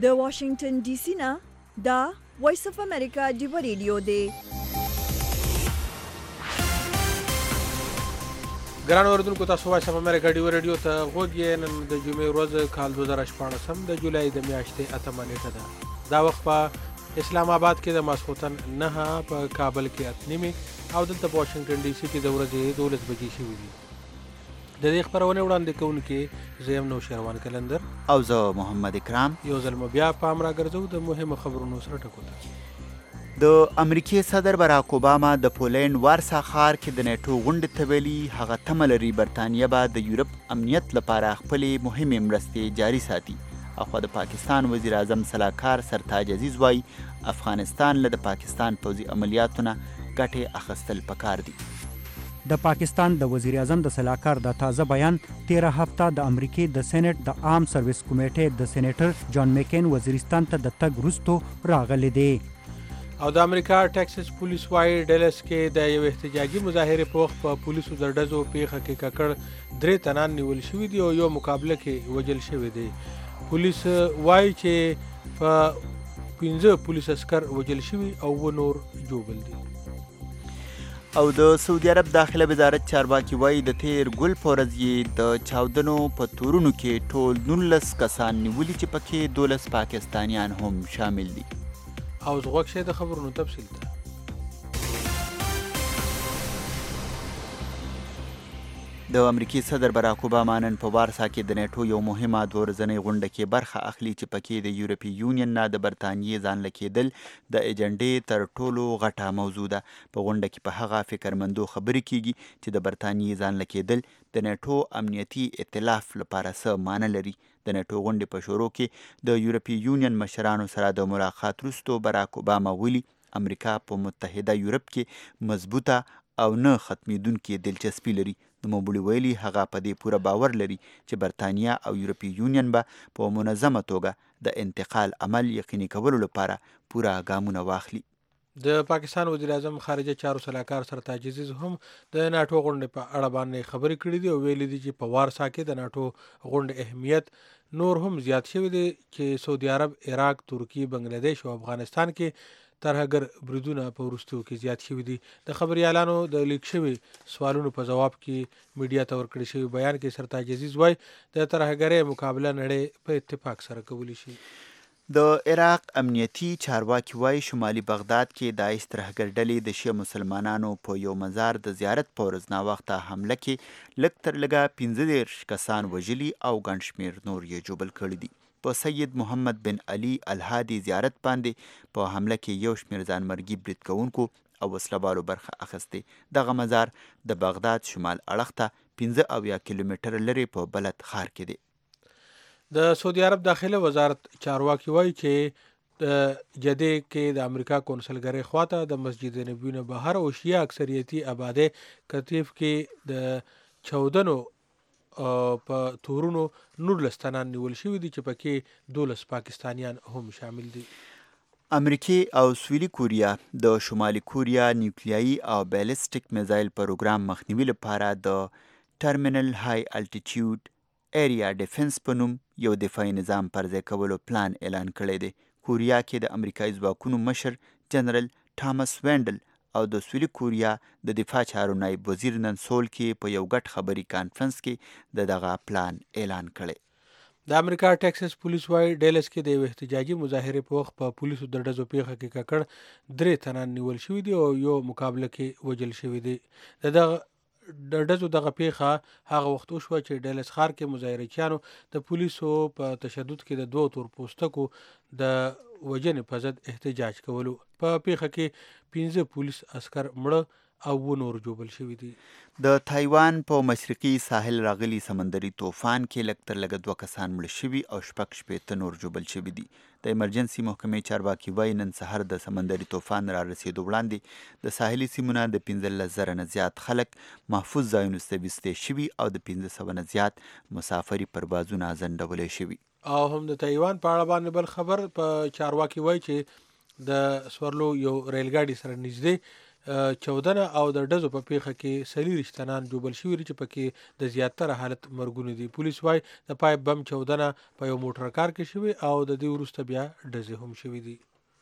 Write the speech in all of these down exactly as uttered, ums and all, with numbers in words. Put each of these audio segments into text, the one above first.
د واشنگټن ډي سي نه دا وایس اف امریکا ډیو ریډیو دی. ګران اوردونکو تاسو وایس اف امریکا ډیو ریډیو ته غوږ یې. نن د جمعې ورځ کال دوه زره شپاړسم د جولای د میاشتې اتمه نیټه ده. دا وخت په اسلام آباد کې د ماسخوتن نهه، په کابل کې اته نیمې او دلته په واشنګټن ډي سي کې د ورځې دولس بجې شوي دي. د دې خپرونې وړاندې کوونکي زه یم نوشیروان کلندر او زه محمد اکرام. یو ځل مو بیا پام راګرځو د مهمو خبرونو سره ټکو ته. د امریکې صدر براک اوباما د پولینډ وارسا ښار کې د نیټو غونډې ته ویلي هغه تمه لري برطانیه به د یورپ امنیت لپاره خپلې مهمې مرستې جاري ساتي. اخوا د پاکستان وزیر اعظم سلاکار سرتاج عزیز وایي افغانستان له د پاکستان پوځي عملیاتو نه ګټې اخیستل پکار دي. د پاکستان د وزیر اعظم د سلاکار د تازه بیان تیره هفته د امریکې د سېنات د عام سرویس کمیټې د سېنیټر جان میکین وزیرستان ته د تګ وروسته راغلی دی. او د امریکا ټکساس پولیس وايي ډلس کې د یو احتجاجي مظاهرې په وخت په پولیسو د ډزو پیښه کې ککړ درې تنان نیول شوي دي او یو مقابله کې وجل شوی دی. پولیس وايي چې په پنځه پولیس عسکر وجل شوي او و نور جوبل دي. او د سعودي عرب داخله وزارت چارواکي وایي د تیر ګل په ورځ یې د چاودنو په تورونو کې ټول نولس کسان نیولي چې پکې دولس پاکستانیان هم شامل دي. او زغوک شه د خبرونو تفصیل ته. د امریکې صدر براک اوباما نن په وارسا کې د نیټو یو مهمه دوه ورځنۍ غونډه کې برخه اخلي چې پکې د یورپي یونین نه د برطانیې ځان لکېدل د ایجنډې تر ټولو غټه موضوع ده. په غونډه کې په هغه فکرمندو خبرې کیږي چې د برطانیې ځان لکېدل د نیټو امنیتي ائتلاف لپاره څه معنی لري. د نیټو غونډې په شروع کې د یورپي یونین مشرانو سره د ملاقات وروسته براک اوباما ویلي امریکا په متحده یورپ کې مضبوطه او نه ختمېدونکې دلچسپي لري. نوموړي ویلي هغه په دې پوره باور لري چې برطانیه او یورپي یونین به په منظمه توګه د انتقال عمل یقیني کولو لپاره پوره ګامونه واخلي. د پاکستان وزیر اعظم خارجه چارو سلاکار سرتاج عزیز هم د ناټو غونډې په اړه باندې خبرې کړې دي او ویلي دي چې په وارسا کې د ناټو غونډې اهمیت نور هم زیات شوی دی چې سعودي عرب، عراق، ترکیه، بنگلاديش او افغانستان کې ترهګر بریدونه په وروستیو کې زیات شوي دي. د خبريالانو د لیک شوي سوالونو په جواب کې میډیا ته ورکړی شوی بیان کې سرتاج عزیز وایي د ترهګرۍ مقابله نړۍ په اتفاق سره کولی شي. د عراق امنیتي چارواکي وایي شمالي بغداد کې داعش ترهګر ډلې د شیعه مسلمانانو په یو مزار د زیارت په ورځ ناوخته حمله کې لږ تر لږه پنځه دېرش کسان وژلي او ګڼ شمېر نور یې ژوبل کړي دي. په سید محمد بن علي الهادي زیارت باندې په حمله کې یو شمېر ځانمرګي برید کوونکو او وسلوالو برخه اخیستې. دغه مزار د بغداد شمال اړخ ته پنځه اویا کیلومتره لرې په بلد ښار کې دی. د سعودي عرب داخله وزارت چارواکي وایي چې د جدې کې د امریکا کونسلګرۍ خواته د مسجد نبوي نه بهر او شیعه اکثریتي آباده کتیف کې د چودنو په تورونو نولس تنان نیول شوي دي چې پکې دولس پاکستانیان هم شامل دي. امریکې او سویلي کوریا د شمالي کوریا نیوکلیایي او بیلسټیک میزایل پروګرام مخنیوي لپاره د ټرمینل های الټیټیوډ ایریا ډیفنس په نوم یو دفاعي نظام پرځای کولو پلان اعلان کړی دی. کوریا کې د امریکایي ځواکونو مشر جنرال ټامس وینډل او د سویلي کوریا د دفاع چارو نایب وزیر نن سول کې په یو ګډ خبري کانفرنس کې د دغه پلان اعلان کړی. د امریکا ټکساس پولیس وايي ډلس کې د یو احتجاجي مظاهرې په وخت په پولیسو د ډزو پیښه کې ککړ درې تنان نیول شوي دي او یو مقابله کې وجل شوی دی. دغه د ډزو دغه پیښه هغه وخت وشوه چې ډلس ښار کې مظاهرچیانو د پولیسو په تشدد کې د دوه تور پوستکو د وجنې په ضد احتجاج کولو. په پیښه کې پنځه پولیس عسکر مړه او و نور جوبل شوي دي. د تایوان په مشرقي ساحل راغلي سمندري طوفان کې لږ تر لږه دوه کسان مړه شوي او شپږ شپېته نور جوبل شوي دي. د ایمرجنسي محکمې چارواکي وایي نن سهار د سمندري طوفان را رسېدو وړاندې د ساحلي سیمو نه د پنځلس زره نه زیات خلک محفوظ ځایونو ته ویستې شوي او د پنځه سوه نه زیات مسافري پروازونه ځنډولی شوي. او هم د تایوان په اړه باندې بل خبر په چارواکي وایي چې د سورلو یو ریل ګاډي سره نږدې چودنه او د ډزو په پیښه کې څلور تنان جوبل شوي چې پکې د زیاتره حالت مرګونه دي. پولیس وايي د پایپ بم چودنه په یو موټر کار کې شوي او د دې وروسته بیا ډزې هم شوي دي.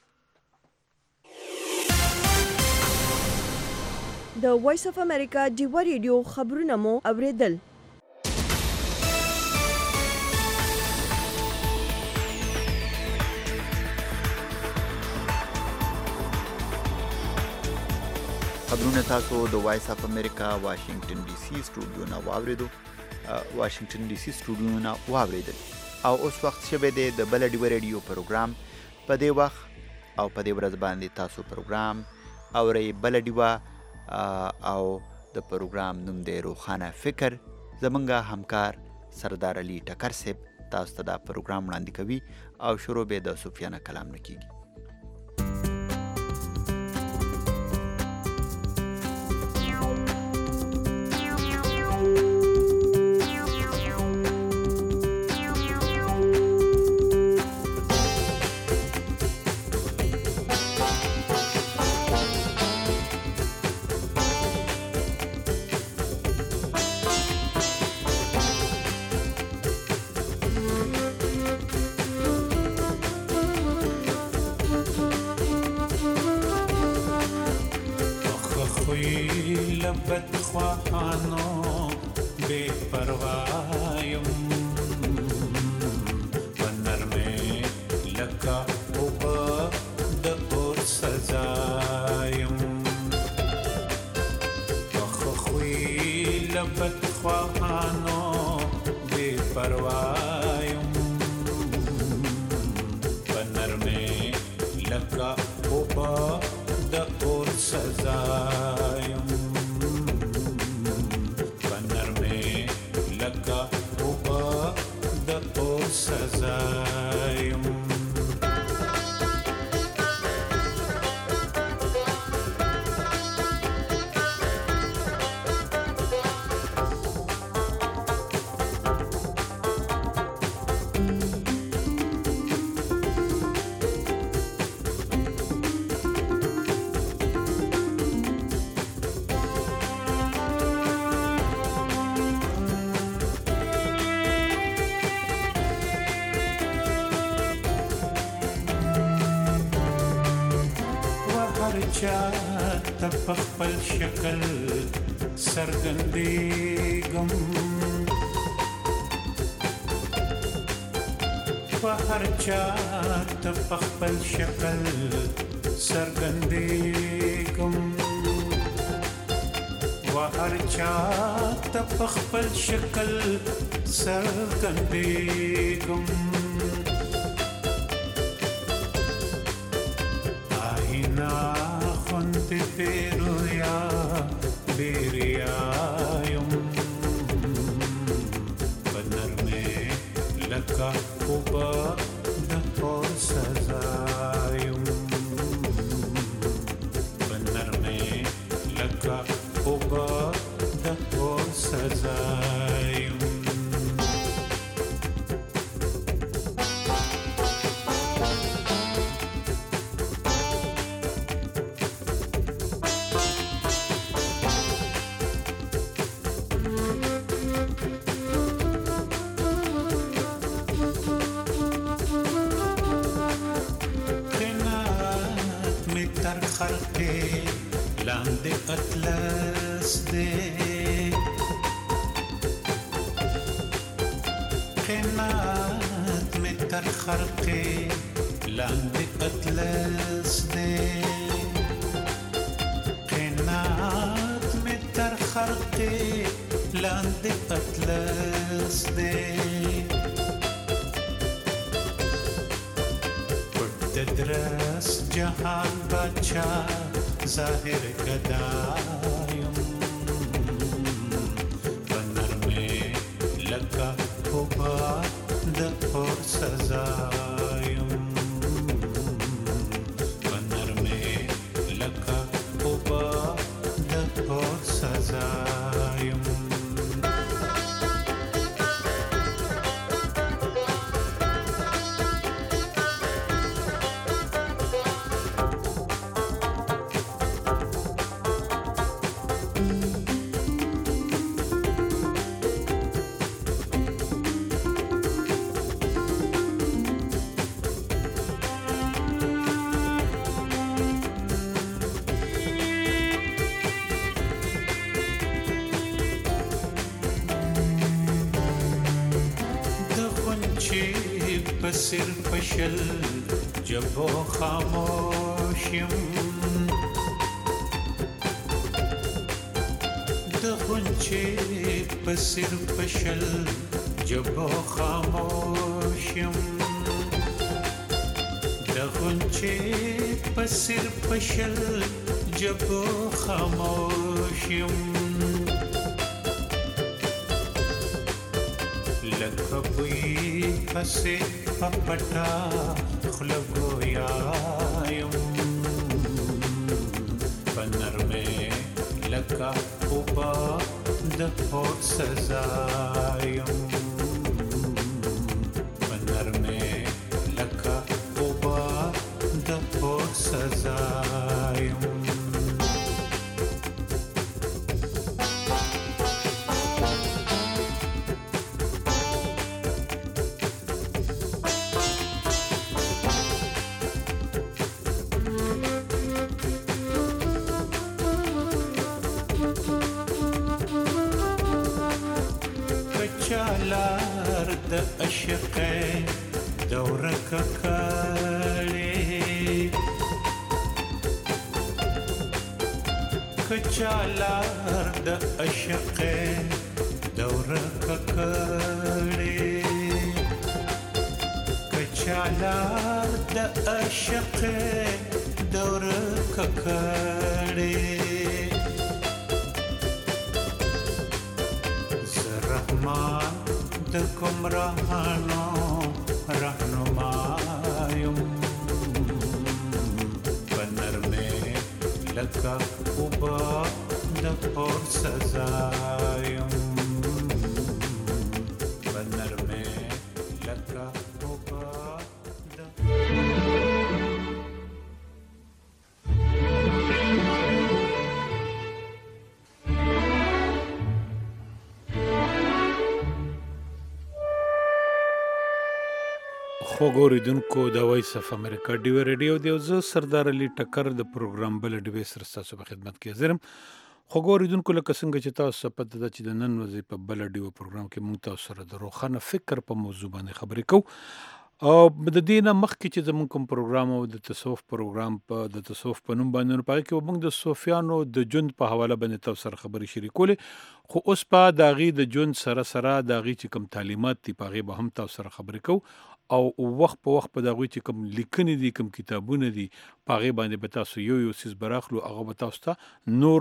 د وایس اف امریکا ډیوا ریډیو خبرونه مو اوریدل. خبرونه تاسو د وایس اف امریکا واشنگټن ډي سي سټوډیو نه واوریدو واشنگټن ډي سي سټوډیو نه واوریدل او اوس وخت شوه د بل ډیوا ریډیو پروګرام په دې وخت او په دې ورځ باندې تاسو پروګرام اوري بل ډیوا او د پروګرام نوم دی روخانه فکر. زمونږه همکار سردار علي ټکر صاحب تاسو ته دا پروګرام وړاندې کوي او شروع به د سفیانه کلام نه کیږي. تپخپل شکل سرګندېږم په هر چا تپخپل شکل سرګندېږم و هر چا تپخپل شکل سرګندېږم Peruya, Biriyayum, Banar mein laka uba da aur sazayum, Banar mein laka uba da aur sazayum. Lande atlas de Qinat mein tar kharqe Lande atlas de Qinat mein tar kharqe Lande atlas de Tadras jahan bacha ظاهر کدایم بنر میں لگا ہوبا د اور سزایم بنر میں لگا ہوبا د اور سزایم پسر پشل جبو خاموشیم د غنچې پسر پشل جبو خاموشیم د غنچې پسر پشل جبو خاموشیم لکه بوی پسې پپټا خوله ګویایم په نرمې لکه اوبه د پور سزایم په نرمې لکه اوبه د پور سزایم لار د عشق دوره ککړې کچا لار د عشق دوره ککړې کچا لار د عشق دوره ککړې د کوم راهانو رهنمایم په نرمې لکه اوبه د پور سزایم په نرمې لکه اوبه د خوږو اوریدونکو د وایس اف امریکا ډیو ریډیو دی او زه سردار علي ټکر د پروګرام بل ډیوې سره ستاسو په خدمت کې حاضر یم. خوږو اوریدونکو لکه څنګه چې تاسو پته ده چې د نن ورځې په بل ډیو پروګرام کې موږ تاسو سره د روښانه فکر په موضوع باندې خبرې کوو او د دې نه مخکې چې زموږ کوم پروګرام او د تصوف پروګرام په د تصوف په نوم باندې نو پای کې موږ د صوفیانو د ژوند په حواله باندې تاسو سره خبرې شریکولې خو اوس په داغي د ژوند سره سره داغي چې کوم تعلیمات دي په هغه به هم تاسو سره خبرې کوو او وخت په وخت په دغه چې کوم لیکنې دي کوم کتابونه دي په هغه باندې به تاسو یو یو سیس براخلو هغه به تاسو ته نور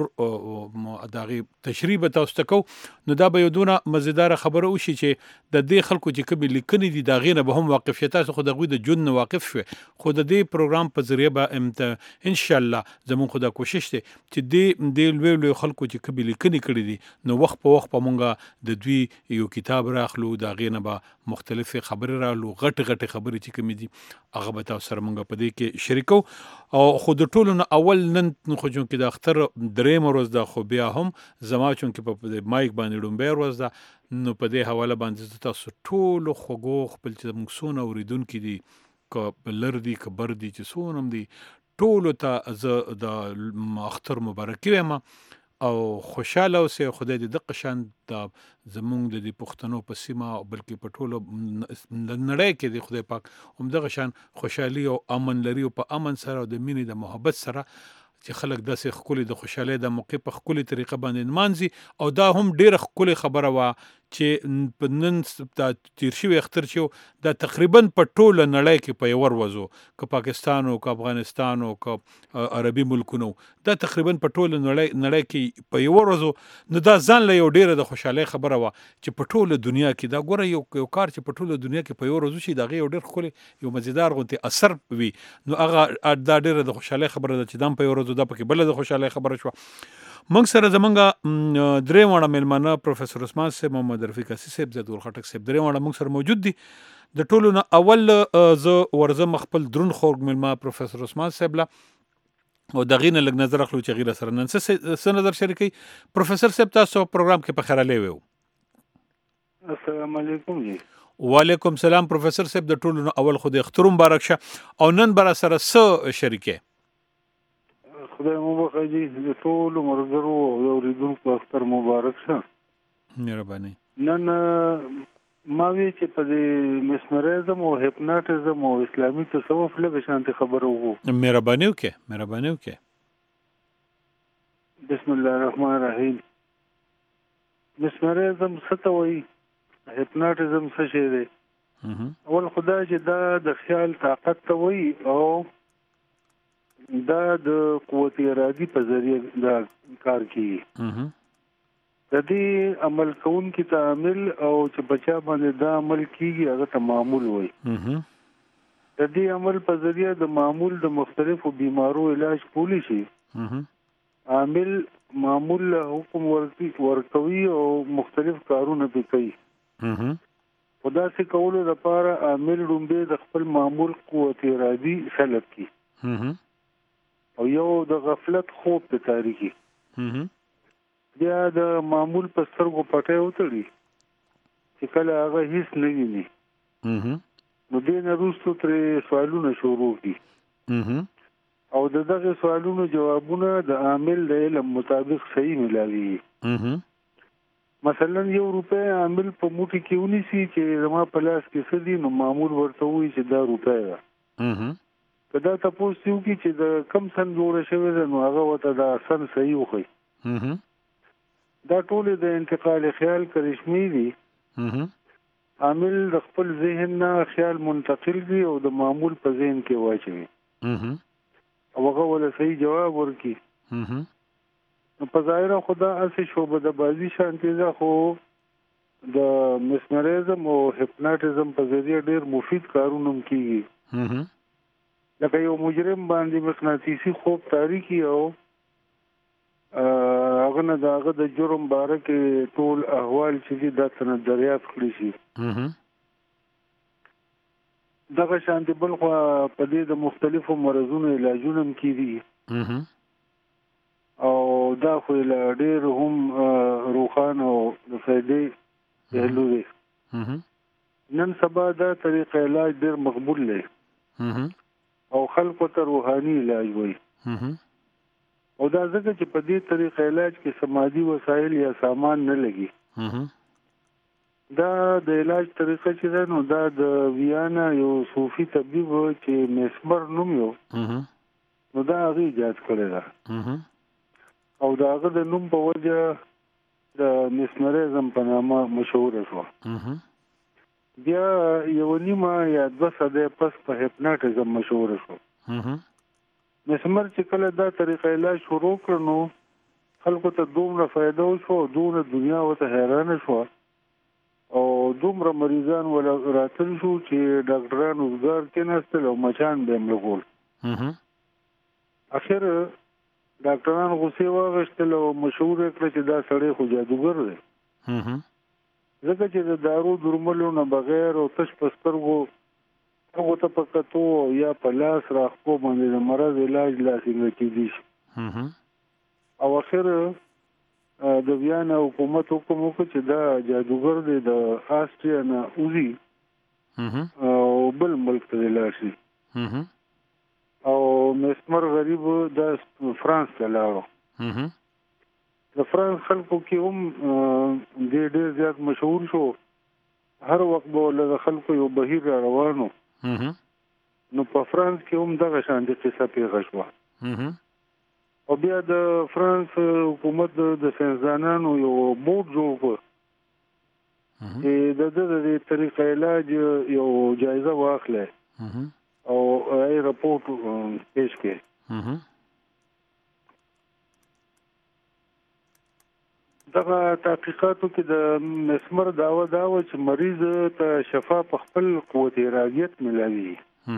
دغه تشریح به تاسو ته کو نو دا به یو دونه مزیدار خبره وشي چې د دې خلکو چې کوم لیکنې دي دا غینه به هم واقف شي تاسو خو دغه د جون واقف شو خو د دې پروګرام په ذریعہ به ان شاء الله زمون خدا کوشش ته چې دې دې لوی لوی خلکو چې کوم لیکنې کړې دي نو وخت په وخت په مونږه د دوی یو کتاب راخلو دا غینه به مختلفه خبره رالو غټ غټ خبرې چې کوم دي هغه به تاسو سره مونږ په دې کې شریکو او خو د ټولو نه اول نن خو چون کې د اختر دریم ورځ دا خو بیا هم زما چون کې په مایک باندې ډومبه ورځ دا نو په دې حواله باندې تاسو ټول خوګو خپل چې موږ سونه اوریدونکو دي ک بلر دي ک بر دي چې سونم دي ټول ته ز د اختر مبارک وایم او خوشاله اوسه خدای دې د قشان د زمونږ د پښتنو په سیمه بلکې په ټولو نړۍ کې د خدای پاک هم د قشان خوشحالي او امن لري او په امن سره او د مینې د محبت سره چې خلک داسې خولي د خوشاله د موقع په خولي طریقه باندې مانځي او دا هم ډیره خولي خبره وا چې په نن تیر شوی اختر شو دا تقریبا په ټوله نړۍ کې په یو ورځو ک پاکستان او ک افغانستان او ک عربي ملکونو دا تقریبا په ټوله نړۍ نړۍ کې په یو ورځو نو دا ځان له یو ډیره د خوشاله خبره وا چې په ټوله دنیا کې دا ګوره یو یو کار چې په ټوله دنیا کې په یو ورځو شي دا یو ډیر خولي یو مزیدار غونته اثر وي نو هغه دا ډیره د خوشاله خبره ده چې دام په یو ورځو دا پکې بل د خوشاله خبره شو موږ سره زمونږ درې وړه ملمانه پروفیسور عثمان صاحب محمد رفیق اسي صاحب زدور خټک صاحب درې وړه موږ سره موجود دي د ټولو نه اول ز ورزم خپل درون خورګ ملما پروفیسور عثمان صاحب لا او دغه نه لګ نظر اخلو چې غیر سره نن څه نظر شریکي پروفیسور صاحب تاسو پروګرام کې په خیره لیو السلام علیکم جی وعلیکم سلام پروفیسور صاحب د ټولو نه اول خو د اختر مبارک شه او نن بر سره څه شریکه خدای مو بخیر د ټول مرګرو او اوریدونکو اختر مبارک شه مهرباني نن ما وی چې په دې مسمریزم او هپناټیزم او اسلامي تصوف له شانتي خبرو وو. مهرباني وکړه مهرباني وکړه. بسم الله الرحمن الرحیم. مسمریزم څه ته وایي؟ هپناټیزم څه شی دی؟ اول خدای چې دا د خیال طاقت ته وایي او دا د قوت ارادي په ذریعه دا کار کوي. د دې عمل کوونکي ته عامل او چې بچا باندې دا عمل کیږي هغه ته معمول وایي. د دې عمل په ذریعه د معمول د مختلفو بیمارو علاج کولی شي. عامل معمول له حکم ورکوي او مختلف کارونه پې کوي. خدا سي کولو لپاره عامل رومبه د خپل معمول قوت ارادي سلب کی او یو د غفلت خوب ته تاریخي بیا د معمول په سترګو پټه وتړي چې کله هغه هیڅ نه ویني. نو دې نه وروسته ترې سوالونه شروع کی او د دغه سوالونو جوابونه د عامل د علم مطابق صحیح ملاوي. مثلا یو روپے عامل په موټي کې ونیسي چې زما په لاس کې څه دي، نو معمول ورته وایي چې دا روپے ده. که دا تاسو یو کې چې د کم سن جوړ شوی ده نو هغه وته دا سن صحیح وخی. دا ټول د انتقال خیال کرشمي دي. عامل د خپل ذهن نه خیال منتقل دي او د معمول په ذهن کې واچوي او هغه ول صحیح جواب ورکي. په ظاهره خدا اسې شوبه د بازی شانتي ده، خو د مسمریزم او هپناټیزم په ذریعه ډیر مفید کارونه کوي. لکه یو مجرم باندې مقناطیسي خوب تاریخي او هغه نه داغه د جرم باره کې ټول احوال چې دا تنه دریافت کړی شي. دغه شانتي بل خو په دې د مختلفو مرزونو علاجونه کوي او دا خو له ډېر هم روخانه او د فائدې پهلو دی. نن سبا دا طریقه علاج ډېر مقبول دی او خلکو ته روحاني علاج وایي. او دا ځکه چې په دې طریقه علاج کې سماجی وسایل یا سامان نه لګي. دا د علاج طریقه چې ده نو دا د ویانا یو صوفي طبيب چې مسمر نوم یو نو دا هغه ایجاد کړی ده او دا هغه د نوم په وجه د مسمریزم په نامه مشهور شو. بیا یو نیمه یا دوه سده پس په هپناټیزم مشهور شو. مسمر چې کله دا طریقه علاج شروع کړ نو خلکو ته دومره فایده وشو، دومره دنیا ورته حیران شو او دومره مریضان ولا راتل شو چې ډاکټران وزګار کېناستل او مچان به هم لګول. اخر ډاکټران غوسه واغشتل او مشهور کړ چې دا سړی خو جادوګر دی. ځکه چې د دارو درملو نه بغیر او تش پسترګو هغه ته پکتو یا په لاس راخو باندې د مرض علاج لاسینګ کیدی شي. او اخر د ویانا حکومت حکم وکړ چې دا جادوګر دی د آسټریا نه اوزي او بل ملک ته لاړ شي. او مسمر غریب د فرانس ته لاړو. د فرانس خلکو کې هم ډېر ډېر زیات مشهور شو. هر وخت به له خلکو یو بهیر را روانو نو په فرانس کې هم دغه شان د قصه پیښه شوه. او بیا د فرانس حکومت د ساینسدانانو یو بورډ جوړ کړ چې د دې طریقې علاج یو جایزه واخلي او ای رپورټ پیش کړي. دغه تحقیقاتو کې د مسمر داوا دا و چې مریض ته شفا په خپل قوت ارادیت ملاوي.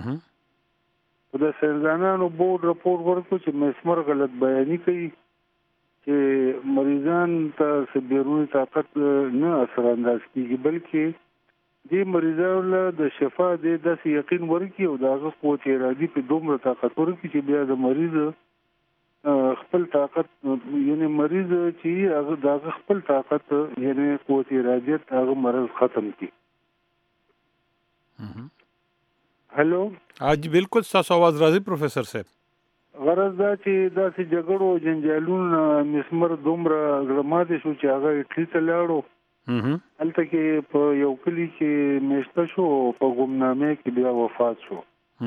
د سرزانانو بورډ رپورټ ورکړ چې مسمر غلط بیاني کوي چې مریضان ته بیرونی طاقت نه اثر انداز کیږي، بلکې دې مریضانو له د شفا د داسې یقین ورکړي او دغه قوت ارادي په دومره طاقت ورکړي چې بیا د مریض خپل طاقت یعنی مریض چې هغه دغه خپل طاقت یعنی قوت ارادیت هغه مرض ختم کړي. هلو اج بالکل تاسو आवाज راځي پروفیسور صاحب. غرض دا چې داسې جګړو جنجالونو مسمر دومره غرمات شو چې هغه اټلی ته لاړو هلته کې په یو کلی کې میشته شو په ګمنامه کې بیا وفات شو.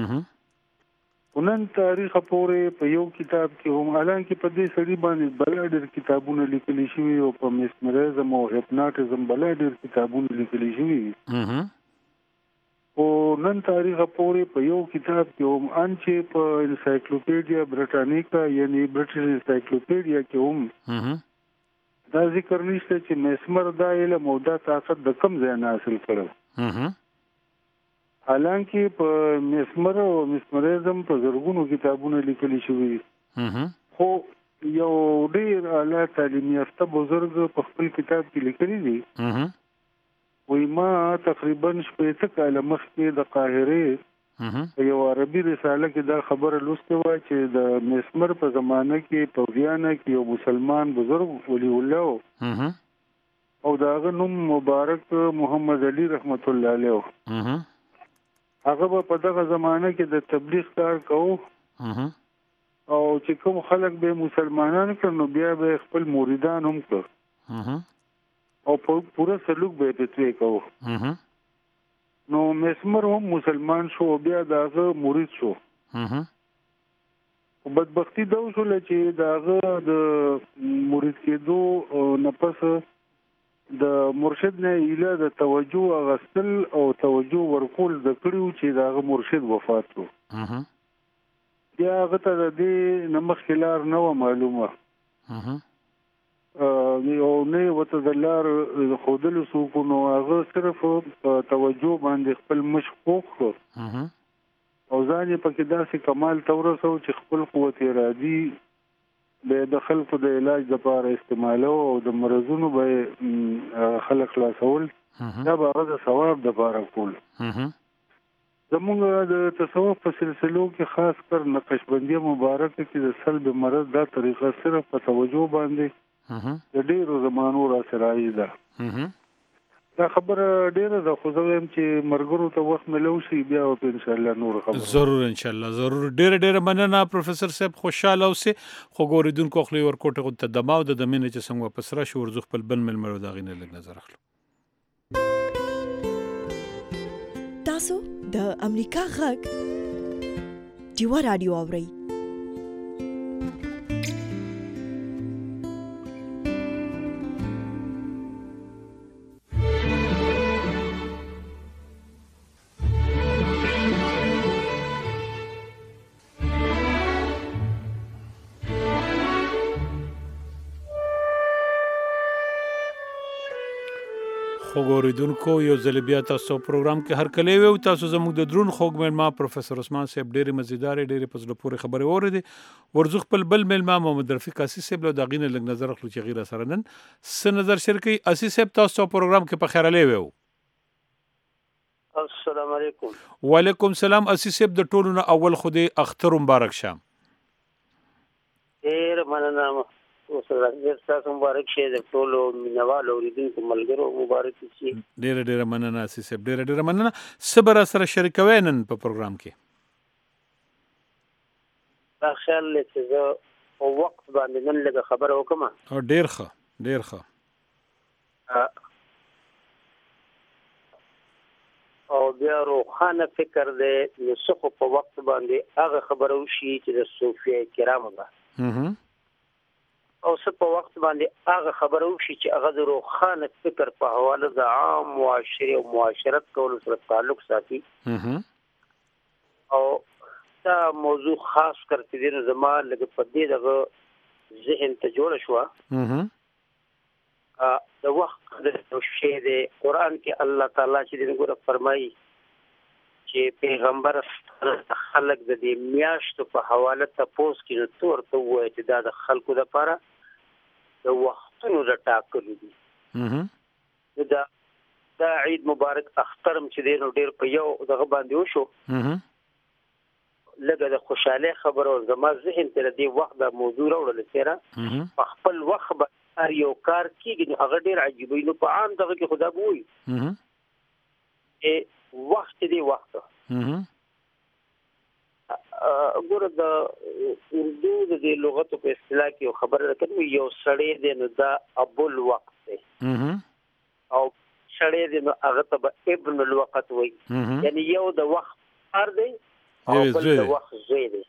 نن تاریخ پورې په یو کتاب کې هم الان کې په دې سړي باندې بل ډېر کتابونه لیکلي شوي او په میسمریزم او هپناټیزم بل ډېر کتابونه لیکلي شوي. او نن تاریخ پورې په یو کتاب کې هم ان چې په انسایکلوپیډیا برټانیکا یعنی برټش انسایکلوپیډیا کې هم دا ذکر نشته چې میسمر دا علم او دا طاقت د کم ځای نه حاصل کړو. حالانکه په میسمر او میسمریزم په زرګونو کتابونه لیکلي شوي خو یو ډېر اعلی تعلیم یافته بزرګ په خپل کتاب کې لیکلي دي وی ما تقریبا شپږ کاله مخکې د قاهره یو عربي رساله کې دا خبره لوستې وه چې د میسمر په زمانه کې په ویانا کې یو مسلمان بزرګ ولی الله او د هغه نوم مبارک محمد علي رحمت الله علیه. هغه په دغه زمانه کې د تبلیغ کار کوو او چې کوم خلک به مسلمانان کړ نو بیا به خپل مریدان هم کړ او پورا سلوک به پتوی کوو. نو میسمر هم مسلمان شو بیا داغه مرید شو. بدبختی دا وشول چې داغه د مرید کېدو نفس د مرشد نه اله د توجه غسل او توجه ورکول د کړیو چې داغه مرشد وفات شو. بیا هغه ته د دې نمخ خلار نه معلومه یو نه وته د لار خودلو سوکو نو هغه صرف توجه باندې خپل مشکوک او ځان په کې داسې کمال تورسو چې خپل قوت ارادي به د خلکو د علاج لپاره استعمالو او د مرزونو به خلک خلاصول دا به د ثواب لپاره کول. زموږ د تصوف په سلسلو کې خاص کر نقشبندی مبارک کې د سلب مرض دا طریقه صرف په توجه باندې د ډیرو زمانو را سرای ده. دا خبره ډیره ده خو زه وایم چې مرګرو ته وخت ملو شي بیا په ان شاء الله نور خبره ضرور ان شاء الله ضرور. ډیره ډیره مننه پروفیسور صاحب خوشاله اوسه. خو ګوریدونکو خپل ورکوټه غو ته دماو د دمنه چې څنګه واپس را شو ورزخ په بن مل مړو دا غینه لګ نظر اخلو. تاسو د امریکا غږ ډیوا رادیو اورئ. خوګوریدونکو یو ځل بیا تاسو پروګرام کې هر کله وي تاسو زموږ د درون خوګمن ما پروفیسور عثمان صاحب ډېری مزیدار ډېری په زړه پورې خبرې اوریدي ورزخ خپل بل مل ما محمد رفیق اسی صاحب له دغینه لګ نظر خپل چې غیر سره نن س نظر شرکي اسی صاحب تاسو پروګرام کې په خیر لې وو. السلام علیکم. وعلیکم السلام اسی صاحب د ټولو نه اول خوده اختر مبارک شه. ډېر مننه اوسره ډېر تاسو مبارک شه د ټولو مینوالو اوریدونکو ملګرو مبارک شي. ډېر ډېر مننه اسی صاحب ډېر ډېر مننه. صبر سره شریکوي نن په پروګرام کې. دا خیال چې زه او وخت باندې نن لږه خبره وکم. او ډېر ښه ډېر ښه. او بیا روخانه فکر دې نو څه په وخت باندې هغه خبره وشي چې د صوفیه کرامو ده. او څه په وخت باندې هغه خبره وشي چې هغه د روخانه فکر په حواله د عام معاشري او معاشرت کولو سره تعلق ساتي. او دا موضوع خاص کرتی دي نو زما لږ په دې دغه ذهن ته جوړ شو. د وخت د شی د قرآن کې الله تعالی چې دغه ګوره فرمایي چې پیغمبر خلق د دې میاشتو په حواله تاسو کې نو تور ته وایي چې دا د خلکو لپاره د وختونو د ټاکلو دي. دا دا عید مبارک اخترم چې دی نو ډیر په یو دغه باندې وشو. لږه د خوشاله خبرو زما ذهن ته د دې وخت د موضوع راوړل سره په خپل وخت به هر یو کار کېږي نو هغه ډیر عجیب وي. نو په عام دغه کې خدا بوي ا وخت دی وخت ګوره د اردو د دې لغتو په اصطلاح کې خبره کوي یو سړی دی نو دا ابل وخت دی. او سړی دی نو هغه ته به ابن الوقت وي، یعنی یو د وخت پلار دی او بل د وخت زوی دی.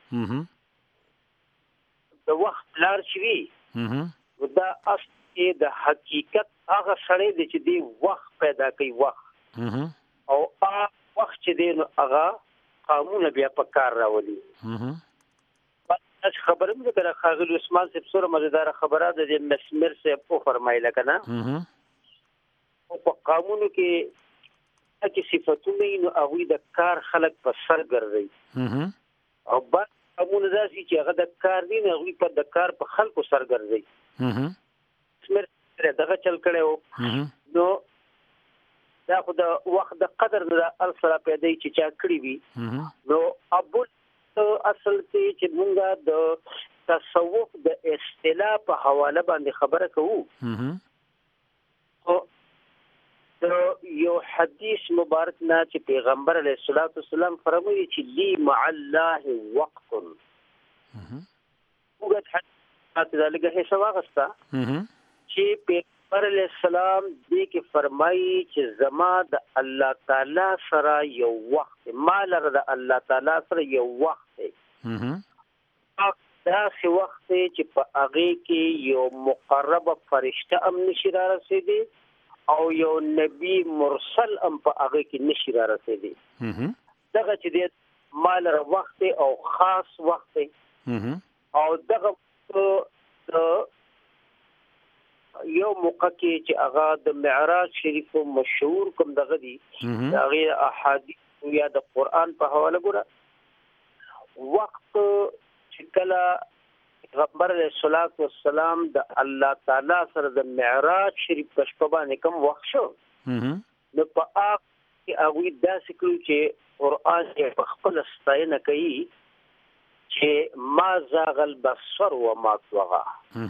د وخت پلار چې وي دا اصل کې د حقیقت هغه سړی دی چې دی وخت پیدا کوي، وخت او هغه وخت چې دی نو هغه قانون بیا په کار راولي. بس خبره مې کړه خاغلی عثمان صاحب سره مزیدار خبره ده د مسمر صاحب په فرمایله کنه او په قانونو کې چې صفاتونه نو هغه د کار خلق په سر ګرځي او بعد قانون داسي چې هغه د کار دي نه هغه په د کار په خلکو سر ګرځي. مسمر دغه چل کړو نو دا خو د وخت د قدر د السره پیدا چې چا کړی وي نو ابو اصل کې چې موږ د تصوف د اصطلاح په حواله باندې خبره کوو او د یو حدیث مبارک نه چې پیغمبر علیه الصلاۃ والسلام فرمایي چې لی مع الله وقت وګت حتی دا لګه هیڅ واغستا چې پیغمبر علیه السلام دې کې فرمایي چې زما د الله تعالی سره یو وخت مال د الله تعالی سره یو وخت دا سی وخت چې په هغه کې یو مقرب فرشته هم نشي را رسیدي او یو نبی مرسل هم په هغه کې نشي را رسیدي. دغه چې د مال را وخت او خاص وخت او دغه یو موقع کې چې هغه د معراج شریف مشهور کوم دغه دي هغه احادیث یا د قران په حواله ګوره وخت چې کله پیغمبر علیه الصلاۃ والسلام د الله تعالی سره د معراج شریف په شپه باندې کوم وخت شو نو په هغه کې هغه داسې کړو چې قران یې په خپل ستاینه کوي چې ما زاغ البصر وما طغى.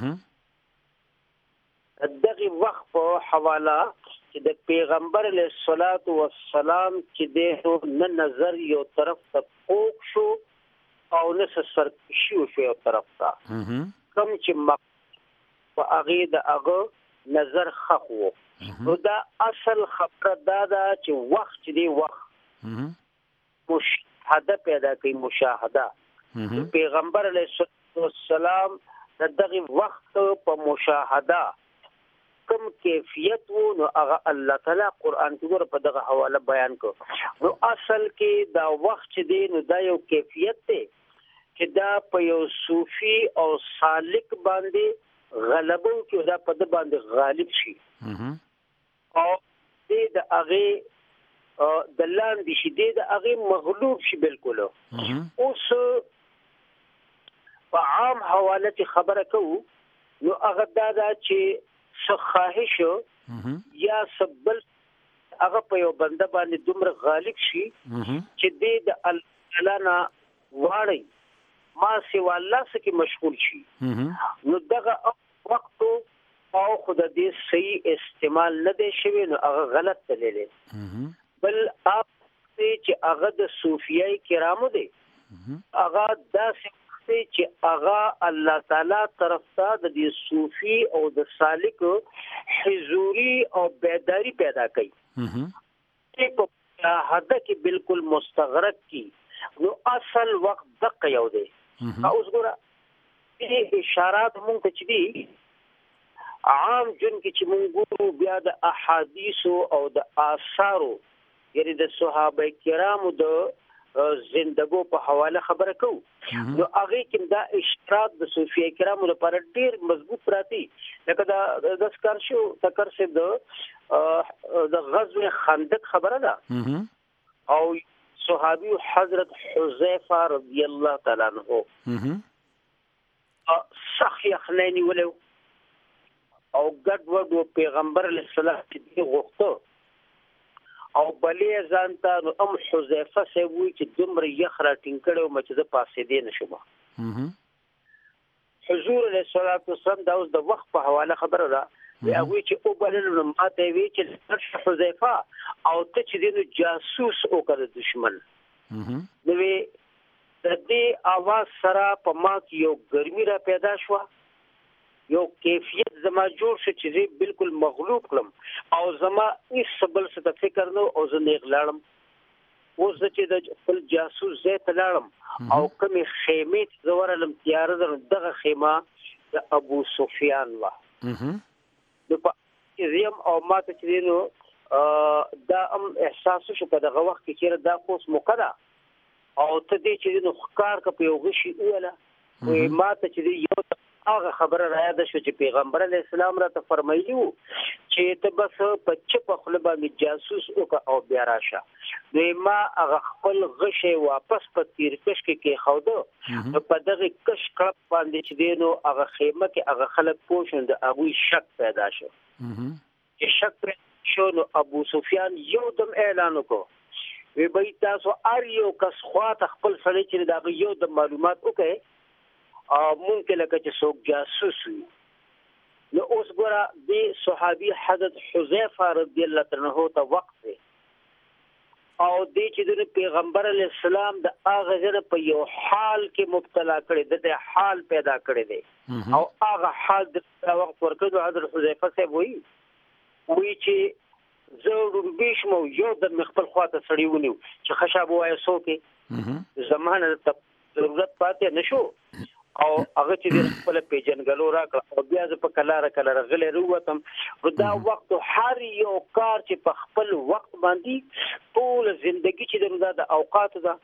دغه وخت په حواله چې د پیغمبر علیه الصلاۃ والسلام چې د نه نظر یو طرف ته پوک شو او نه سر شو شو یو طرف ته کوم چې په هغه د هغه نظر خخو نو دا اصل خبره دا ده چې وخت دی وخت مشاهده پیدا کوي. مشاهده پیغمبر علیه السلام دغه وخت په مشاهده کوم کیفیت وو نو هغه الله تعالی قران کې په دغه حواله بیان کو. نو اصل کې دا وخت چې دی نو دا یو کیفیت دی چې دا په یو صوفي او سالک باندې غلبو کې دا په د باندې غالب شي او دې د هغه د لاندې شي دې د هغه مغلوب شي بالکل. اوس په عام حواله چې خبره کوو نو هغه دا دا چې څه خواهش یا سبل هغه په یو بنده باندې دومره غالب شي چې دې د الله نه واړی ما سوا الله سره مشغول شي نو دغه وخت او خدای دې صحیح استعمال نه دی شوی نو هغه غلط تللی بل اپ چې هغه د صوفیای کرامو دی هغه داسې چې هغه الله تعالی طرف ته د دې صوفي او د سالک حضوري او بیداری پیدا کوي په هدا کې بالکل مستغرق کی نو اصل وخت دقه یو دی. اوس ګوره دې اشارات مونږ ته چې دي عام جن کې چې مونږ ګورو بیا د احادیث او د آثارو یعنی د صحابه کرامو د زندګو په حواله خبره کوو نو هغه کې دا اشتراط د صوفیه کرامو لپاره ډیر مضبوط پراتی لکه دا د ذکر شو تکر سے د د غزوه خندق خبره ده او صحابي حضرت حذیفه رضی الله تعالی عنہ صح یخنانی ولو او ګډ وډو پیغمبر علیه السلام چې غوښتو او بلې ځانته نو ام حذیفه سه وی چې دومره یخ را ټینګړو مچ د پاسې دی نشم. حضور علیه الصلاۃ والسلام دا اوس د وخت په حواله خبره ده هغه چې او بلل ماته وی چې حذیفه او ته چې دینو جاسوس او کړ دشمن نو د دې आवाज سره په ما کې یو ګرمي را پیدا شو یو کیفیت زما جوړ شو چې زه بالکل مغلوب کړم او زما هیڅ بل څه ته فکر نه او زه نه غلاړم. اوس چې د خپل جاسوس زه ته لاړم او کومې خیمې زه ورلم تیار در دغه خیمه د ابو سفیان وا نو په زم او ماته چې نو دا ام احساس شو په دغه وخت کې چې دا کوس مقدا او ته دې چې نو خکار ک په یو غشي اوله وې ماته چې یو هغه خبره را یاد شو چې پیغمبر علی السلام را ته فرمایلی وو چې ته بس په چپ خپل باندې جاسوس وکړه او بیا راشه. نو ما هغه خپل غشي واپس په تیر کش کې کې خوده نو په دغه کش کړه باندې چې دینو هغه خیمه کې هغه خلک پوښند هغه شک پیدا شو. چې شک شو نو ابو سفیان یو دم اعلان وکړ وی به تاسو ار یو کس خواته خپل سره چې دا یو د معلومات وکړي او ممکن لکه چې څوک جاسوس وي. نو اوس ګوره د صحابي حضرت حذیفه رضی الله عنه ته وخت دی او د چې د پیغمبر علی السلام د هغه ځره په یو حال کې مبتلا کړي د حال پیدا کړي دی او هغه حال د وخت ورکړو حضرت حذیفه صاحب وایي وایي چې زه روبېش مو یو د خپل خواته سړی ونیو چې خشاب وایي څوک زمانه ته ضرورت پاتې نشو او هغه چې خپل پیجنګلو راکړه او بیا ز په کلاره کلاره غلې وروتم دا وخت هر یو کار چې په خپل وخت باندې ټول ژوندۍ چې د اوقات ده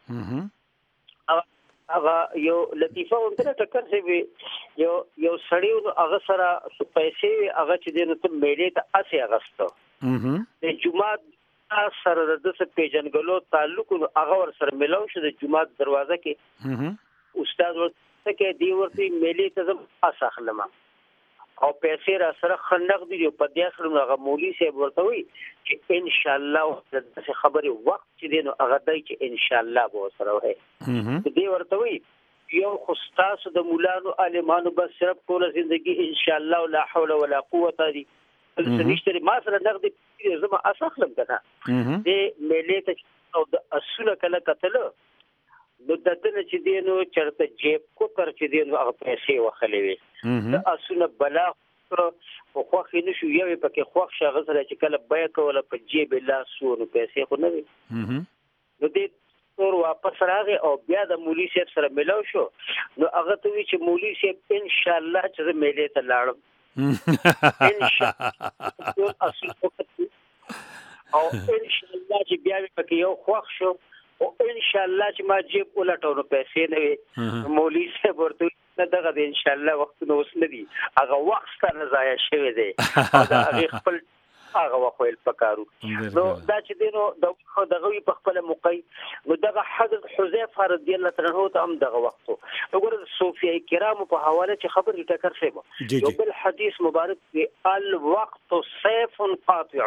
هغه یو لطیفه ونده ټکر سی یو یو سړی هغه سره پیسې هغه چې د نو میلې ته اسې اغستو د جمعه سره د څه پیجنګلو تعلق هغه ور سره ملو شو د جمعه دروازه کې استاد ورته کې دی ورته ملي ته زم اسخلم او پیسې را سره خندق دی په دې سره هغه مولوی صاحب ورته وي چې ان شاء الله د خبري وخت چې دینو هغه دای چې ان شاء الله به سره وي دې ورته وي یو خصاص د مولانو عالمانو بس صرف ټول ژوندۍ ان شاء الله ولا حول ولا قوه دي نشته ما سره نقد زم اسخلم کنه دې ملي ته او د اصول کله کتل نو دته چې دینو چرته جیب کو تر چې دینو هغه پیسې وخلې وي د اسونه بلا خو خو خینې شو یو پکې خو شغه سره چې کله بیا کوله په جیب لا سور پیسې خو نه وي نو دې تور واپس راغی او بیا د مولوی صاحب سره ملو شو نو هغه ته وی چې مولوی صاحب ان شاء الله چې مېلې ته لاړم ان شاء الله اصل او ان شاء الله چې بیا پکې یو خوښ شو او ان شاء الله چې ما جیب ولټو پیسې نه وي مولوی صاحب ورته نه دغه د ان شاء الله وخت نو اوس نه دی هغه وخت سره ضایع شوی دی دا هغه خپل هغه وخت پکارو نو دا چې دینو د دغه په خپل موقع نو دغه حضرت حذیفه رضی الله عنه ته هم دغه وخت وګوره صوفیای کرام په حواله چې خبر ټکر شوی یو بل حدیث مبارک دی الوقت سيف قاطع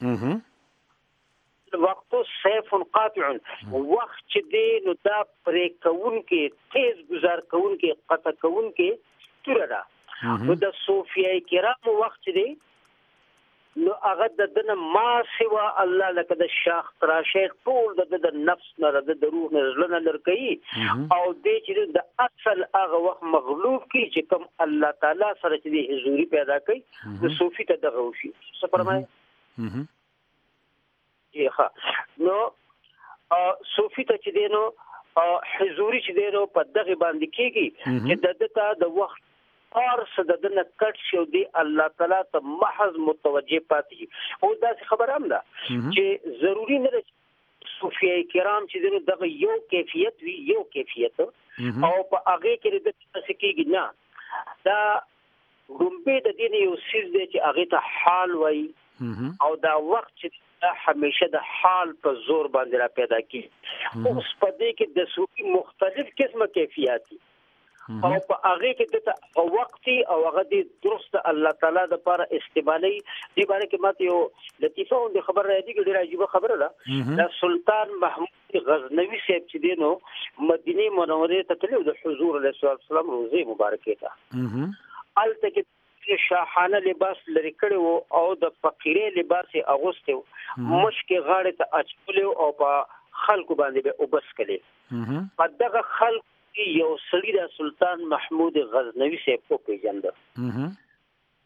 وقت سيف قاطع وخت چې دی نو دا پرې کون کې تیز گزار کون کې قطع کون کې تور ده نو د صوفیای کرام وخت دی نو هغه د دنه ما سوا الله لکه د شیخ ترا شیخ ټول د نفس نه د روح نه زلنه لرکې او دې چې د اصل هغه وخت مغلوب کی چې کوم الله تعالی سره چې حضوري پیدا کوي د صوفي ته دغه وشي څه فرمایي ها نو صوفي ته چې دینو حضوري چې دینو په دغه باندې کېږي چې د دته د وخت ارس د دنه کټ شو دی الله تعالی ته محض متوجه پاتې او دا خبره هم ده چې ضروری نه ده صوفیای کرام چې دینو دغه یو کیفیت وی یو کیفیت او په هغه کې د څه کېږي نه دا ګمبه د دین یو سیز دی چې هغه ته حال وای او دا وخت چې همیشه د حال په زور باندې را پیدا کی اوس په دې کې د صوفي مختلف قسمه کیفیت او په هغه کې د وختي او هغه د درست الله تعالی د لپاره استعمالي دی باندې کې ماته یو لطیفه او خبر راځي چې ډیره عجیب خبره ده د سلطان محمود غزنوي صاحب چې دینو مدینه منوره ته تلو د حضور علیه السلام روزه مبارکه ته الته کې شاهانه لباس لري کړو او د فقيره لباس اغوستو مشک غاړه ته اچولو او په خلکو باندې به وبس کړي په دغه خلک یو سړی د سلطان محمود غزنوي صاحب په پیژند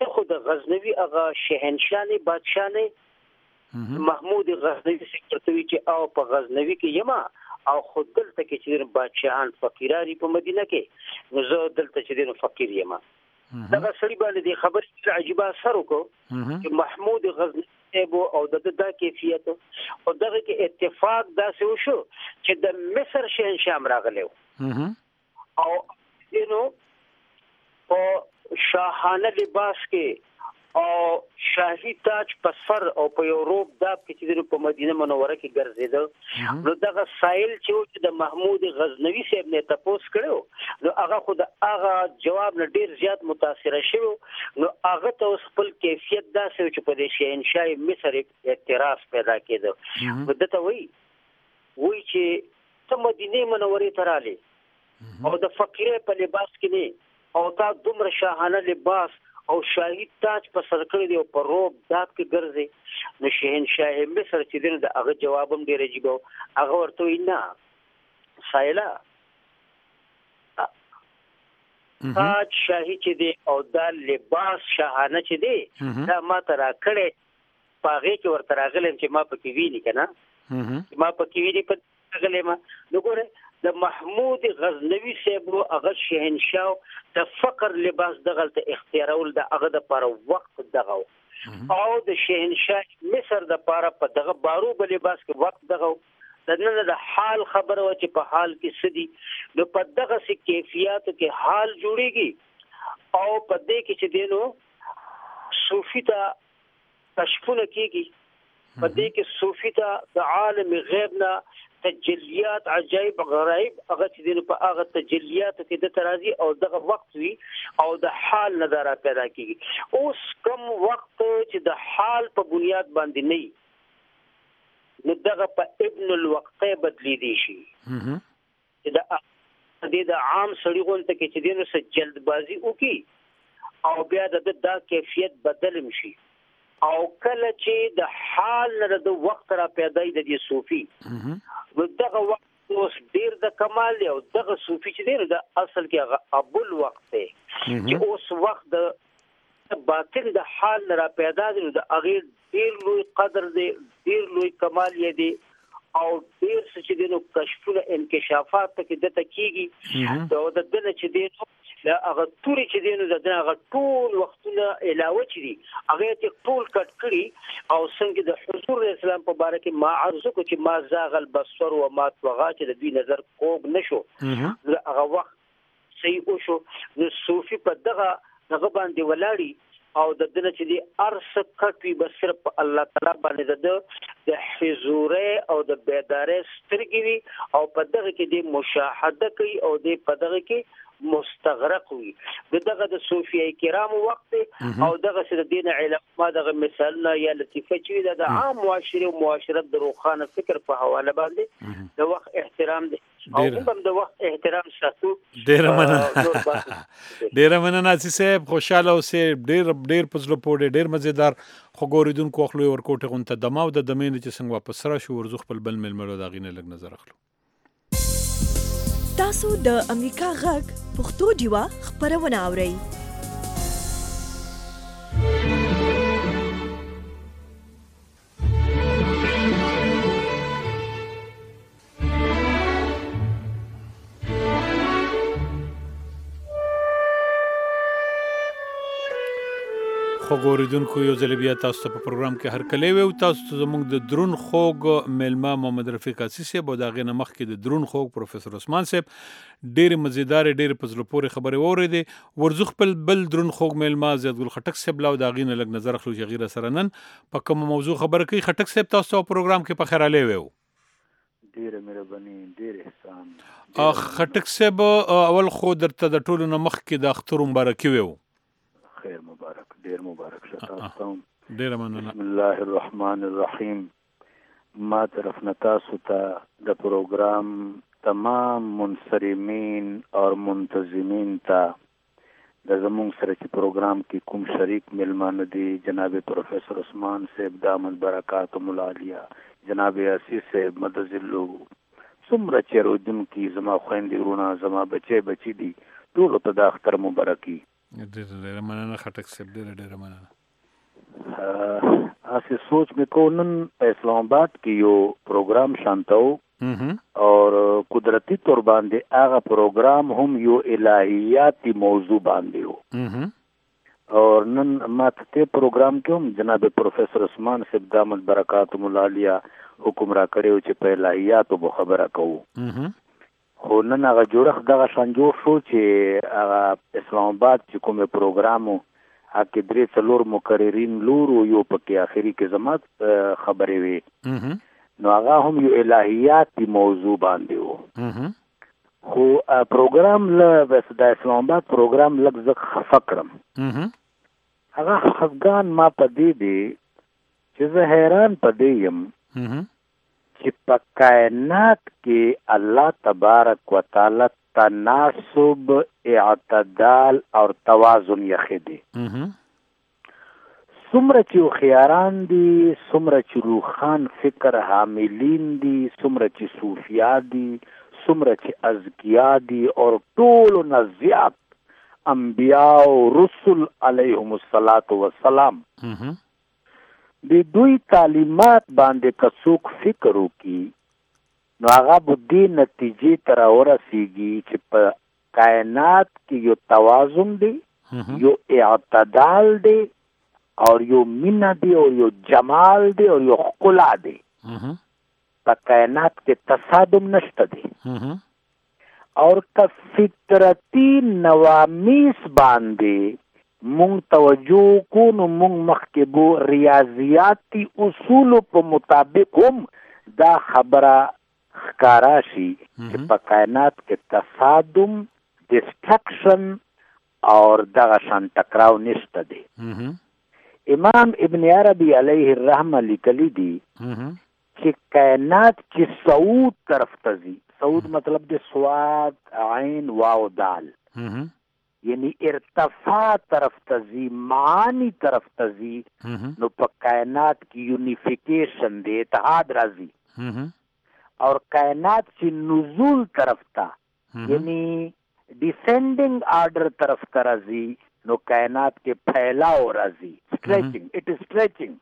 خو د غزنوي هغه شهنشاه نه بادشاه نه محمود غزنوي سکرتوي چې او په غزنوي کې یما او خود دلته کې چې بادشاہان فقیراری په مدینه کې نو زه دلته چې فقیر یم. دا سړي باندې د خبرې عجيبه اثر وکړو چې محمود غزنوي او د د کیفیت او دغه کې اتفاق داسې وشو چې د مصر شهنشاه راغلی او نو په شاهانه لباس کې او شاهي تاج په سر او په یوروپ دا چې په مدینه منوره کې ګرځیدل نو دغه سائل چې د محمود غزنوي صاحب نه تاسو کړو نو هغه خود هغه جواب نه ډیر زیات متاثر شو نو هغه ته خپل کیفیت دا چې په دې شهنشاه مصر اعتراض پیدا کېده نو دته وی وی چې ته مدینه منوره ته رااله او د فقیره په لباس کې نه او تا دومره شاهانه لباس او شاهي تاج په سر کړی دی او په روب داب کې ګرځي نو شهنشاه مصر چې دین د هغه جواب هم ډیر عجیب هغه ورته وینا سایلا تاج شاهي چې دی او دا لباس شاهانه چې دی دا ما ته راکړی پاغه کې ورته راغلم چې ما پکې ویني کنه ما پکې ویني په غلې ما نو ګوره د محمود غزنوي صاحب هغه شهنشاه د فقر لباس دغه ته اختیارول د هغه د پر وخت دغه او د شهنشاه مصر د پاره په دغه بارو بل لباس کې وخت دغه د نن د حال خبره و چې په حال کې سدي نو په دغه سي کیفیت کې حال جوړيږي او په دې کې چې دینو صوفي ته کشفونه کیږي په دې کې صوفي ته د عالم غیب نه تجلیات عجایب غرایب هغه چې دین په هغه تجلیات کې د ترازی او دغه وخت وی او د حال نظر پیدا کیږي اوس کوم وخت چې د حال په بنیاد باندې نه نو دغه په ابن الوقت بدلی دي شي چې د د عام سړي غونته کې چې دین سره جلدبازي وکي او بیا د دا کیفیت بدل شي او کله چې د حال نه د وخت را پیدا د دې صوفي دغه وخت اوس ډیر د کمال دی او دغه صوفي چې دی د اصل کې هغه ابل وخت دی چې اوس وخت د باطن د حال را پیدا دی د هغه ډیر لوی قدر دی ډیر لوی کمال یې دی او ډیر څه چې دی نو کشفونه انکشافات کې د تکیږي دا د دنه چې دی لا هغه توري چې دی نو د هغه ټول وختونه علاوه چې دی هغه ته ټول کټ کړی او څنګه د حضور اسلام په باره کې ما عرض کو چې ما زاغل بصر او ما توغا چې د دوی نظر کوب نشو هغه وخت صحیح شو نو صوفي په دغه دغه باندې ولاړی او د دنه چې دی ارس کټوي بس صرف الله تعالی باندې د حضور او د بیدارۍ سترګي او په دغه کې دی مشاهده کوي او د په دغه کې مستغرق وي دغه د صوفیای کرامو وخت او دغه سره دین علم ما دغه مثالنا یا لطیفه چې د عام معاشره او معاشرت د روخانه فکر په حواله باندې د وخت احترام دی او هم د وخت احترام ساتو ډیر مننه ډیر مننه ناصر صاحب خوشاله اوسې ډیر ډیر پزلو پوډ ډیر مزیدار خو ګوریدونکو خپل ورکوټه غونته دماو د دمین چې څنګه واپس را شو ورزخ خپل بل ململو دا غینه لګ نظر اخلو تاسو د امریکا غږ پښتو ډیوا خبرونه اورئ خو ګوریدونکو یو ځل بیا تاسو ته په پروګرام کې هر کله وي او تاسو ته زموږ د درون خوږ ملما محمد رفیق اسیس صاحب او دا غینه مخ کې د درون خوږ پروفیسور عثمان صاحب ډېر مزیدار ډېر پزلو پورې خبرې وریدي ورزخ بل بل درون خوږ ملما زیات ګل خټک صاحب لا دا غینه لګ نظر خلو چې غیره سره نن په کوم موضوع خبره کوي خټک صاحب تاسو په پروګرام کې په خیراله وي ډېر مهرباني ډېر احسان اخ خټک صاحب اول خو درته د ټولو نه مخ کې د اختر مبارکي وي خیر مبارک ډیر مبارک شه تاسو ډیر مننه بسم الله الرحمن الرحیم ما طرف نه تاسو ته د پروګرام تمام منصرمین او منتظمین ته د زموږ سره چې پروګرام کې کوم شریک ملمان دي جناب پروفیسور عثمان صاحب دامن برکاتهم العالیه جناب اسیس صاحب مدذلو څومره چې رودن کې زما خويندې ورونه زما بچي بچي دي ټول ته د اختر مبارکي ډېر ډېر مننه خټک صاحب، ډېر ډېر مننه. اسی سوچ میں کو نن اسلام آباد کی یو پروگرام شانتو اور قدرتی طور باندې هغه پروگرام هم یو الہیاتی موضوع باندې ہو اور نن ماته پروگرام کې هم جناب پروفیسر عثمان صاحب دامت برکاتهم العالیہ حکم را کړو چې په الہیاتو به خبره کوو. خو نن هغه جوړښت دغه شان جوړ شو چې هغه اسلام آباد چې کومه پروګرامو هغه درې څلور مقررین لورو یو پکې اخري کې زمات خبرې وي نو هغه هم یو الہیاتی موضوع باندې وو. خو پروګرام له د اسلام آباد پروګرام لږ زک خفقرم هغه خفقان ما پدې دي چې زه حیران پدې یم چې په کائنات کې الله تبارک وتعالی تناسب اعتدال اور توازن یخدي. څومره چې خياران دي، څومره چې روحان فکر حاملین دي، څومره چې صوفیا دي، څومره چې ازکیا دي اور ټول نزيات انبیاء او رسل علیهم الصلاۃ والسلام د دوی تعلیمات باندې کڅوک فکر وکي نو هغه بودی نتیجې تر ورسیږي چې په کائنات کې یو توازن دی، یو اعتدال دی اور یو مینا دی اور یو جمال دی اور یو ښکلا دی. په کائنات کې تصادم نشته دی اور که فطرتی نوامیس باندې مونږ توجه کو نو مونږ مخکې بو ریاضیاتی اصول په مطابق هم دا خبره ښکارا شي چې په کائنات کې تصادم، ډسټرکشن اور دغه شان ټکراو نشته دی. امام ابن عربی علیه الرحمه لیکلی دی چې کائنات چې صعود طرف ته ځي، صعود مطلب د سواد عین واو دال یعنی ارتفاع طرف ته ځي، معانی طرف ته ځي نو په کائنات کې یونیفیکیشن دی، اتحاد راځي. اور کائنات چې نزول طرف ته یعنی ډیسینډنګ آرډر طرف ته راځي نو کائنات کې پھیلاو راځي، سټریچنګ اٹ از سټریچنگ.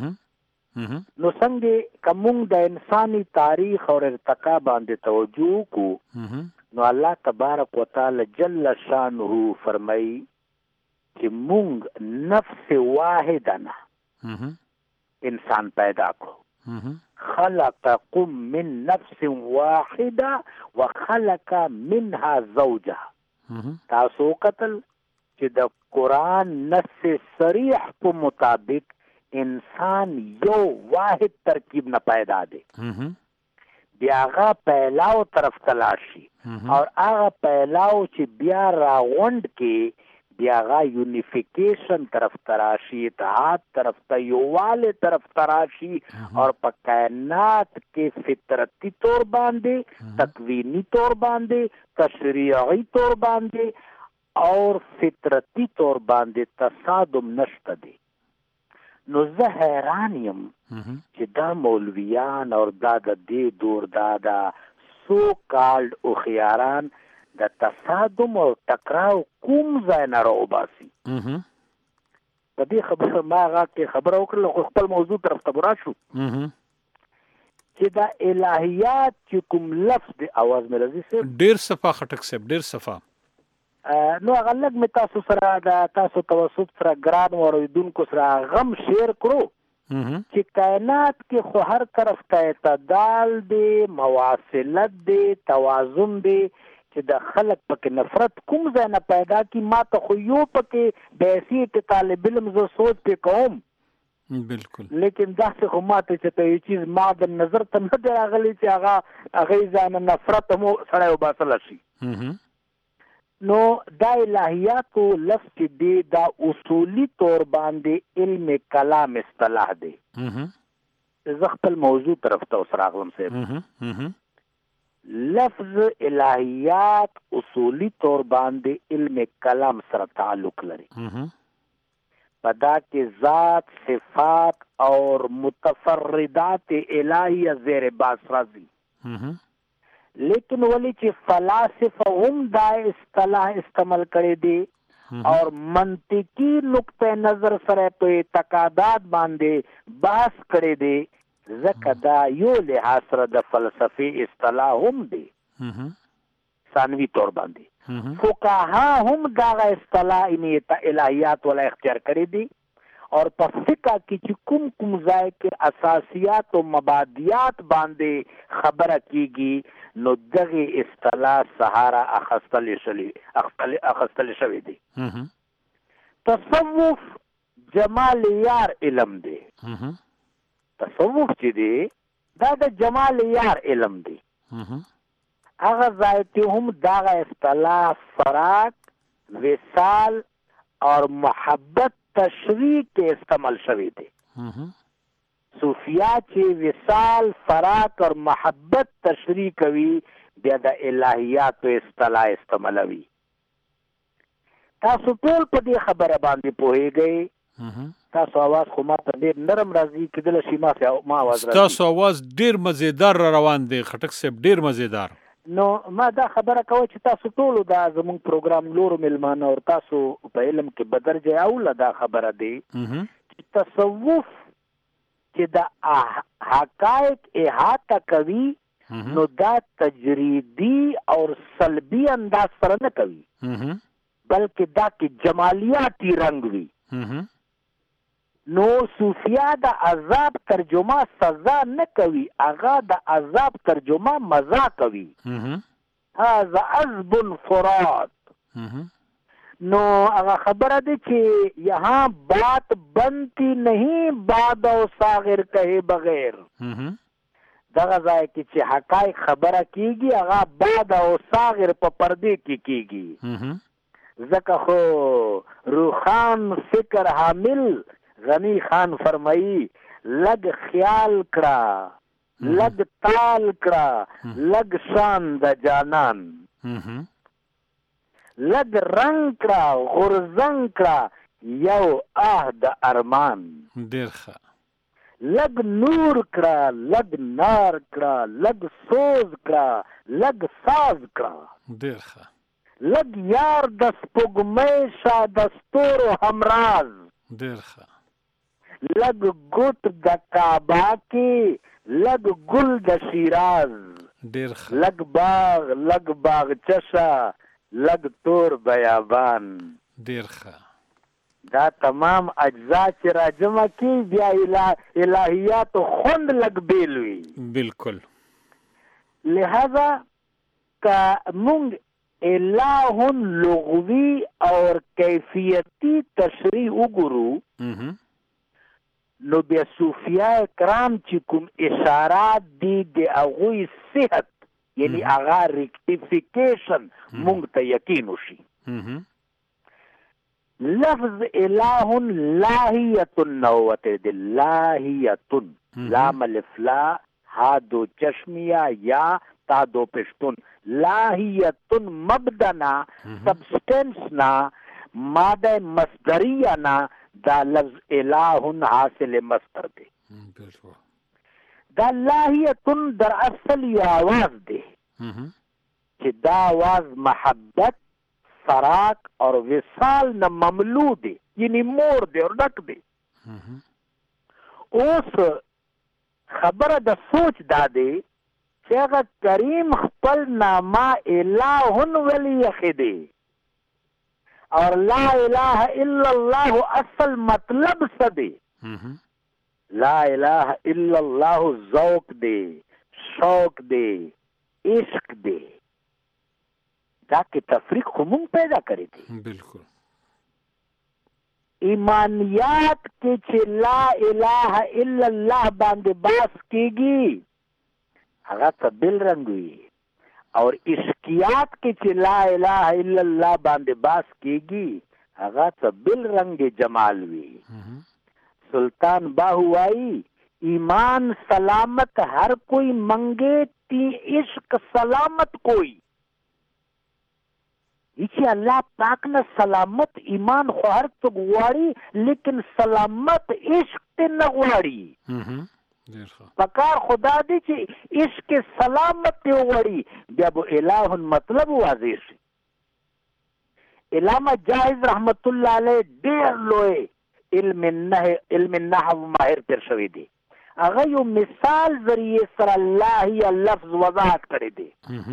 نو څنګه کوم د انساني تاریخ اور ارتقا باندې توجه کو نو الله تبارک وتعالى جل شانه فرمای چې مونږ نفس واحدنا انسان پیدا کو، خلقكم من نفس واحده وخلق منها زوجها. تاسو قتل چې د قرآن نص صریح په مطابق انسان یو واحد ترکیب نه پیدا دی، بیا هغه پهلاو طرف تلاشي اور هغه پهلاو چې بیا راغونډ کې بیا هغه یونیفیکیشن طرف تراشي، اتحاد طرف ته، یوواله طرف تراشي اور په کائنات کې فطرتی طور باندې، تکوینی طور باندې، تشریعی طور باندې اور فطرتی طور باندې تصادم نشته دی. نو زه حیران یم چې دا مولویان اور دا د دې دور دا دا سو کالډ او خیاران د تصادم او ټکراو کوم ځای نه راوباسي. په دې خبره ما هغه کې خبره وکړله خو خپل موضوع طرف ته راشو چې دا الهیات چې کوم لفظ د اواز مې راځي ډېر صفا خټک صاحب، ډېر صفا نو هغه لږ مې تاسو سره د تاسو توسط سره ګران واوریدونکو سره غم شیر کړو چې کائنات کې خو هر طرف ته اعتدال دی، مواصلت دی، توازن دی چې د خلق پکې نفرت کوم ځای نه پیدا کی. ما ته خو یو پکې بیسی طالب علم زه سوچ پې کوم بالکل، لیکن داسې خو ما ته چې ته یو چیز ما د نظر ته نه دی راغلی چې هغه هغې ځای نه نفرت مو سړی وباسلی شي. نو دا الہیاتو لفظ چې دی دا اصولی طور باندې علم کلام اصطلاح دی. زه خپل موضوع طرف ته اوس راغلم صاحب. لفظ الہیات اصولی طور باندې علم کلام سره تعلق لري. پدا کې ذات، صفات اور متفردات الہیہ زیر باس راځي. لیکن ولی چې فلاسفه هم دا اصطلاح استعمال کړي دي اور منطقي نقطه نظر سره په اعتقادات باندې بحث کړي دي ځکه دا یو لحاظ سره د فلسفي اصطلاح هم دی ثانوي طور باندې فقها هم دا اصطلاح انیت الهیات ولا اختیار کړي دي اور په فقہ کې چې کوم کوم ځای کې اساسیات او مبادیات باندې خبره کیږي نو دغه اصطلاح سهارا اخستل شوی اخستل شوی دی تصوف جمال یار علم دی تصوف چې دی دا د جمال یار علم دی هغه ځای ته هم دغه اصطلاح فراق وصال اور محبت تشریح کے استعمال شوی دی صوفیہ چې وصال فراق اور محبت تشریح کوي بیا د الہیات اصطلاح استعمالوي تاسو ټول په دې خبره باندې پوهیږئ تاسو आवाज خو ما ته ډېر نرم راځي کېدل شي ما ما आवाज راځي تاسو आवाज ډېر مزیدار روان دی خټک صاحب ډېر مزیدار نو ما دا خبره کوي چې تاسو ټول دا زموږ پروګرام لورو ملمانه او تاسو په علم کې بدرجه اوله دا خبره دی چې تصوف چې دا حقایق احاطه کوي نو دا تجریدی او سلبی انداز سره نه کوي بلکې دا کې جمالیاتی رنگ وي نو صوفیا د عذاب ترجمه سزا نه کوي هغه د عذاب ترجمه مزا کوي هذا عذب فرات نو هغه خبره ده چې یہاں بات بنتی نہیں باد و صاغر کہے بغیر دغه ځای کې چې حقایق خبره کیږي هغه باد او صاغر په پردے کې کیږي ځکه خو روحان فکر حامل غنی خان فرمائی لگ خیال کړه لگ تال کړه لگ شان د جانان لگ رنگ کړه غرزنګ کړه یو آه د ارمان ډېر ښه لگ نور کړه لگ نار کړه لگ سوز کړه لگ ساز کړه ډېر ښه لگ یار د سپوږمۍ شا د ستورو همراز ډېر ښه لگ گٹ د کعبہ کی لگ گل د شیراز ډېر ښه لگ باغ لگ باغ چشا لگ تور بیابان ډېر ښه دا تمام اجزا چې راجمع کی بیا الہیات خوند لگ بیل وی بالکل لہذا کا مونگ الہ لغوی اور کیفیتی تشریح وګورو نو بیا صوفیاء کرام چې کوم اشارات دي د هغوی صحت یعنی هغه ریکټیفیکیشن مونږ ته یقین وشي لفظ الہ لاهیت نوته د لاهیت لام الف لا ها دو چشمیا یا تا دو پشتون لاهیت مبدنا سبسٹنس نا ماده مصدریه نا دا لفظ الہ حاصل مصدر دے دا لاہیتن در اصل یہ آواز دے کہ دا آواز محبت فراق اور وصال نہ مملو دے یعنی مور دے اور ڈک دے اس خبر دا سوچ دا دے شیخ کریم خپل نامہ الہن ولی یخدے اور لا الہ الا اللہ اصل مطلب سدے لا الہ الا اللہ ذوق دے شوق دے عشق دے دا کہ تفریق خمون پیدا کرے دے بالکل ایمانیات کے چھ لا الہ الا اللہ باندے باس کی گی اگا تا بل رنگوی اور عشقیات کے چې لا الہ الا اللہ باندے باس کیگی هغه ته بل رنگ جمال وی سلطان باہوائی ایمان سلامت ہر کوئی منگے تی عشق سلامت کوئی یہ اللہ پاک نے سلامت ایمان خو ہر تو غواړي لیکن سلامت عشق ته نه غواړي پکار خدا دی چې عشق سلامت ته وړي بیا به الہ مطلب واضح شي علامه جاهز رحمت الله علیه ډیر لوی علم النحو علم النحو ماهر تیر شوی دی. هغه یو مثال ذریعه سره الله یا لفظ وضاحت کړی دی.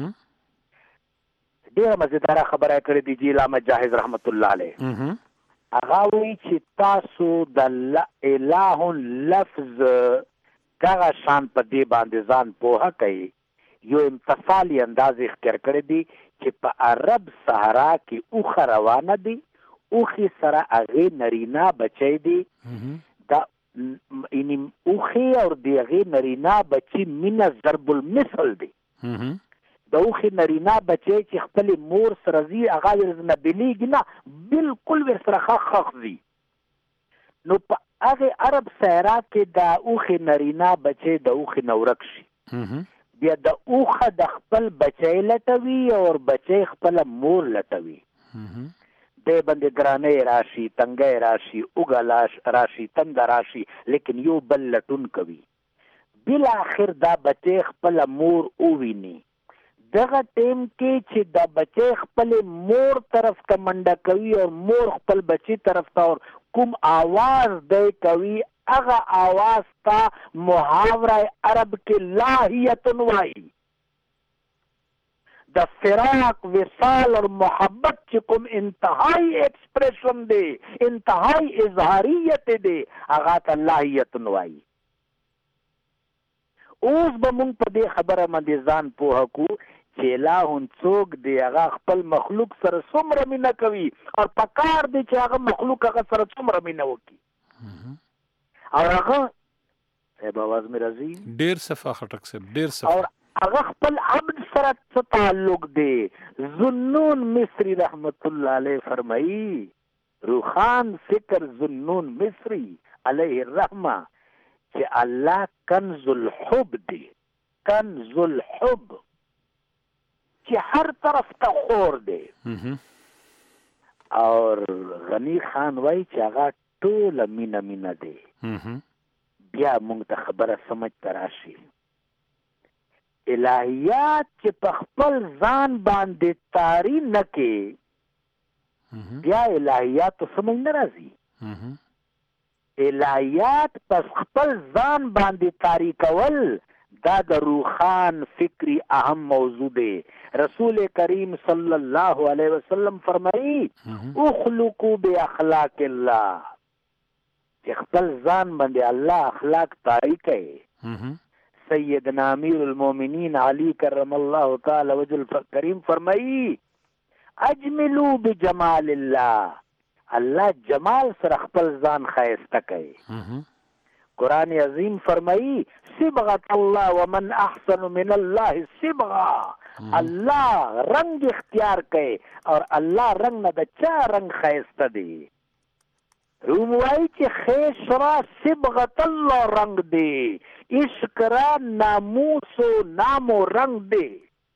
ډیره مزیداره خبره کړې دي چې علامه جاهز رحمت الله علیه هغه وایي چې تاسو د اله لفظ دغه شان په دې باندې ځان پوهه کوي. یو امتصالي انداز اختیار کړی دی چې په عرب صحرا کې اوښه روانه دي، اوښې سره هغې نرینا بچی دی. دا یعنی اوښې او د هغې نرینا بچي مینه ضرب المثل دی. د اوښې نرینا بچی چې خپلې مور سره ځي هغه ورځنه بېلېږي نه، بلکل ورسره خخ خخ ځي. نو په هغې عرب صحرا کې د اوښې نرینا بچی د اوښې نه ورک شي، بیا د اوښه د خپل بچی لټوي او بچی خپله مور لټوي. دی باندې ګرانۍ راشي، تنګی راشي، اوږه راشي، تنده راشي، لیکن یو بل لټون کوي. بالاخر دا بچی خپله مور وویني. دغه ټیم کې چې دا بچی خپلې مور طرف ته منډه کوي او مور خپل بچی طرف ته کوم آواز دی کوي، هغه آواز ته محاوره عرب کې لاهیتن وایي. د فراق وصال اور محبت چې کوم انتهایی ایکسپریشن دی، انتهایی اظهاریت دی، هغه ته لاهیتن وایي. اوس به موږ په دې خبره باندې ځان پوهه کړو چې الهون څوک دی، هغه خپل مخلوق سره څومره مینه کوي او پکار دی چې هغه مخلوق هغه سره څومره مینه وکړي. او هغه صاحب आवाज مې راځي ډیر صفه خټک صاحب ډیر صفه هغه خپل عبد سره څه تعلق دی. ذنون مصری رحمت الله علیه فرمایي، روحان فکر ذنون مصری علیه الرحمه چې الله کنز الحب دی، کنز الحب چې هر طرف ته خور دی. اور غنی خان وایي چې هغه ټوله مینه مینه دی. بیا موږ ته خبره سمجھ ته راشي. الهیات چې په خپل ځان باندې تاری نه کې، بیا الهیات سمجھ نه راځي. الهیات په خپل ځان باندې تاری کول دا د روحان فکری اهم موضوع دی. رسول کریم صلی الله علیه وسلم فرمایي اخلقوا باخلاق الله، چې خپل ځان باندې الله اخلاق تاری کوي. سیدنا امیر المومنین علی کرم الله تعالی وجهه کریم فرمایي اجملوا بجمال الله، الله جمال سره خپل ځان ښایسته کوي. قرآن عظیم فرمایي صبغة الله ومن احسن من الله صبغه، الله رنگ اختیار کوي اور الله رنگ نه د چا رنگ ښایسته دی. روم وایي چې خیش را صبغة الله رنگ دی، عشق را ناموس و نام و رنگ دی.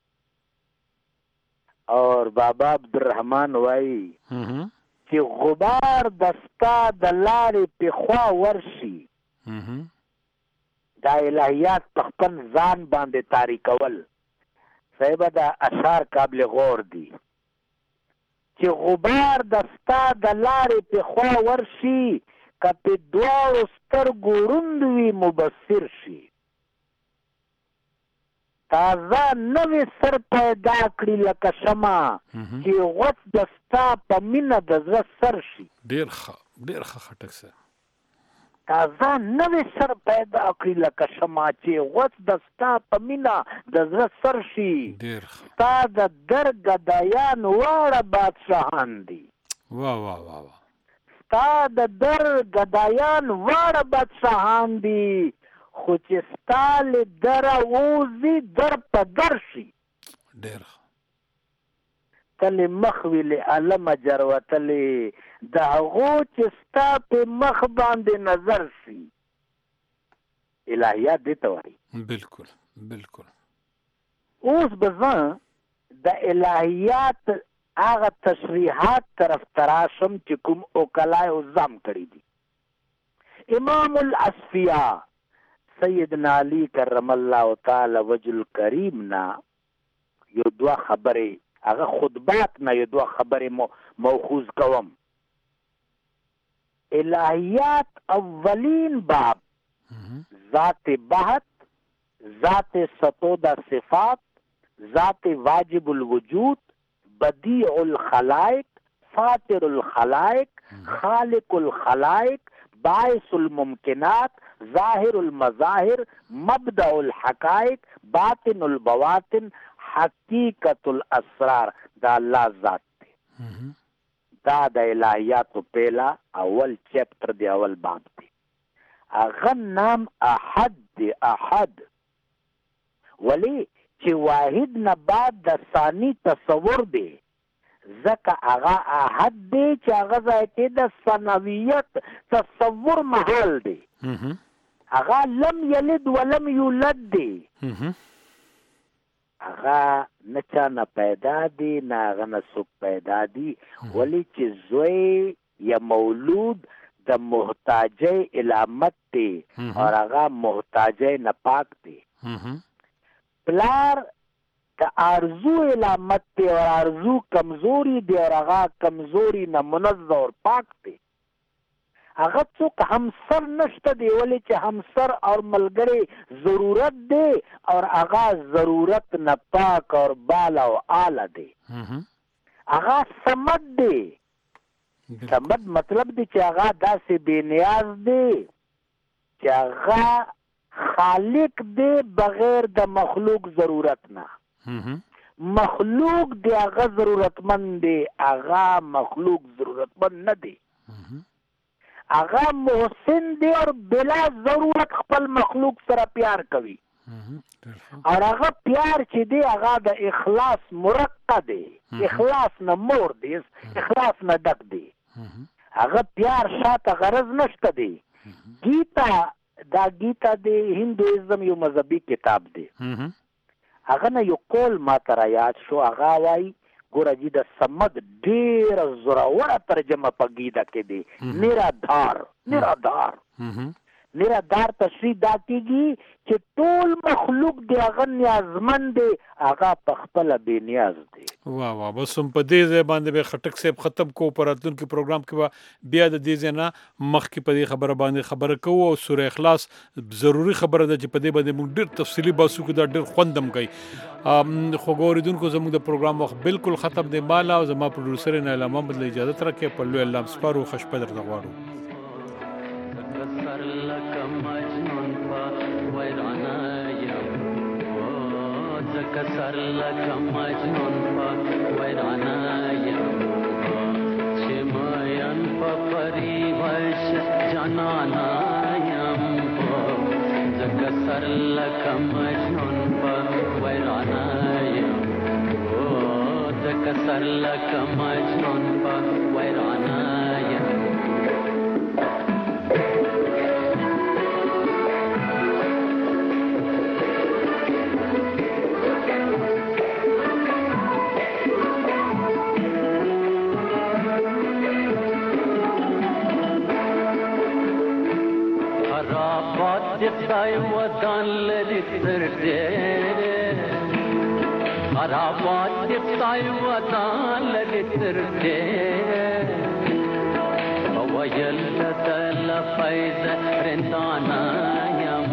اور بابا عبدالرحمن وایي چې غبار دستا د لارې په خوا ورشي. دا الهیات په خپل ځان باندې تاری کول صاحب دا اشعار قابل غور دي. چې غبار دستا د لارې په خوا ورشي، که په دواړو سترګو ړوند وي مبصر شي. تازه نوې سر پیدا کړي لکه شمع، چې غوڅ دستا په مینه د زړه سر شي. ډېر ښه ډېر ښه خټک صاحب. تازه نوې سر پیدا کړي لکه شمع، چې غوڅ دستا په مینه د زړه سر شي. ډېر ښه. ستا د در ګدایان واړه بادشاهان دي. واه واه واه واه. ستا د در ګدایان واړه بادشاهان دي، خو چې ستا له دره ووځي در په در شي. ډېر ښه. تلې مخ وي له علمه جروتلې د هغو چې ستا په مخ باندې نظر شي. الهیات دې ته وایي. بالکل بالکل. اوس به زه د الهیات هغه تشریحات طرف تراشم چې کوم اوکلای او زم کړی دي. امام الاصفیاء سیدنا علی کرم الله تعالی وجه الکریم نا یو دوه خبرې، هغه خطبات نه یو دوه خبرې موخوز کوم. الہیات اولین باب ذات بحت، ذات ستودہ صفات، ذات واجب الوجود، بدیع الخلائق، فاطر الخلائق، خالق الخلائق، باعث الممکنات، ظاہر المظاہر، مبدع الحقائق، باطن البواطن، حقیقت الاسرار. دا اللہ ذات تے. دا دا الہیات پہلا اول چیپٹر دی اول باب دی. اغن نام احد دی. احد ولی چې واحد نه بعد د ثانی تصور دی، ځکه هغه احد دی چې هغه ځای کې د ثانویت تصور محل دی. هغه لم یلد ولم یولد دی. هغه نه چا نه پیدا دی، نه هغه نه څوک پیدا دی. ولی چې زوی یا مولود د محتاجی علامت دی اور هغه محتاجی نه پاک دی. پلار د ارزو علامت دی اور ارزو کمزوری دی اور هغه کمزوری نه منزه اور پاک دی. هغه څوک همسر نشته دی، ولی چې همسر اور ملګری ضرورت دی اور هغه ضرورت نه پاک اور بالا او اعلی دی. هغه صمد دی. صمد مطلب دی چې هغه داسې بے نیاز دی چې هغه خالق دی بغیر د مخلوق ضرورت نه. مخلوق دی هغه ضرورتمند دی، هغه مخلوق ضرورتمند نه دی. هغه محسن دی اور بلا ضرورت خپل مخلوق سره پیار کوي. اور هغه پیار چې دی هغه د اخلاص مرقه دی، اخلاص نه مور دی، اخلاص نه ډک دی. هغه پیار شاته غرض نشته دی. گیتا دا گیتا دی هندوازم یو مذهبي کتاب دی. هغه نه یو قول ما ته را یاد شو. هغه وایي ګوره جی د صمد ډېره زوروره ترجمه په گیتا کې دی. نرادار. نرادار نرادار تشریح دا کېږي چې ټول مخلوق دی هغه نیازمند دی، هغه په خپله بې نیاز دی. واه واه بس هم په دې ځای باندې به خټک صاحب ختم کو. په راتلونکي پروګرام کې به بیا د دې ځای نه مخکې په دې خبره باندې خبره کوو. او سوره اخلاص ضروري خبره ده چې په دې باندې موږ ډېر تفصیلي بحث وکړو، دا ډېر خوند هم کوي. خو ګورېدونکو زموږ د پروګرام وخت بالکل ختم دی. مالا او زما پروډوسر نایل احمد له اجازت راکړئ. په لوی الله سپارو. ښه شپه درته غواړو. کسر لکه مجنون په ویرانه یم، چې مین په پریوش جانانه یم. زه کسر لکه مجنون په ویرانه یم، زه کسر لکه مجنون په ویرانه یم. خدای ودان لري تر دې، خرابات دې خدای ودان لري تر دې. وویل دل فیض رندانا یم،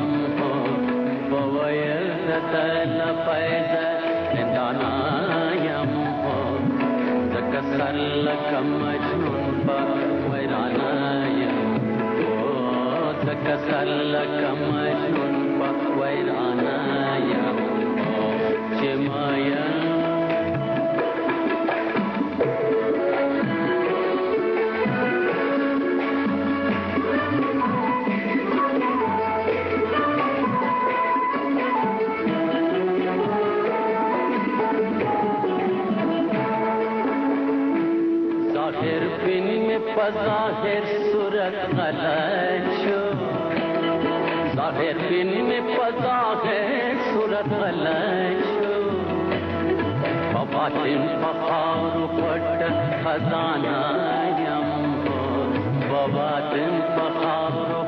وویل دل فیض رندانا یم. زکه سر لکه مجنون په ویرانه یم، کسر لکه مجنون په ویرانه یم. چې مایم ظاهر بین میں پظاہر صورت غلط شو، ظاهر بین میں پظاہر صورت غلط شو. بباطن بخار پٹ خزانہ یم، بباطن بخار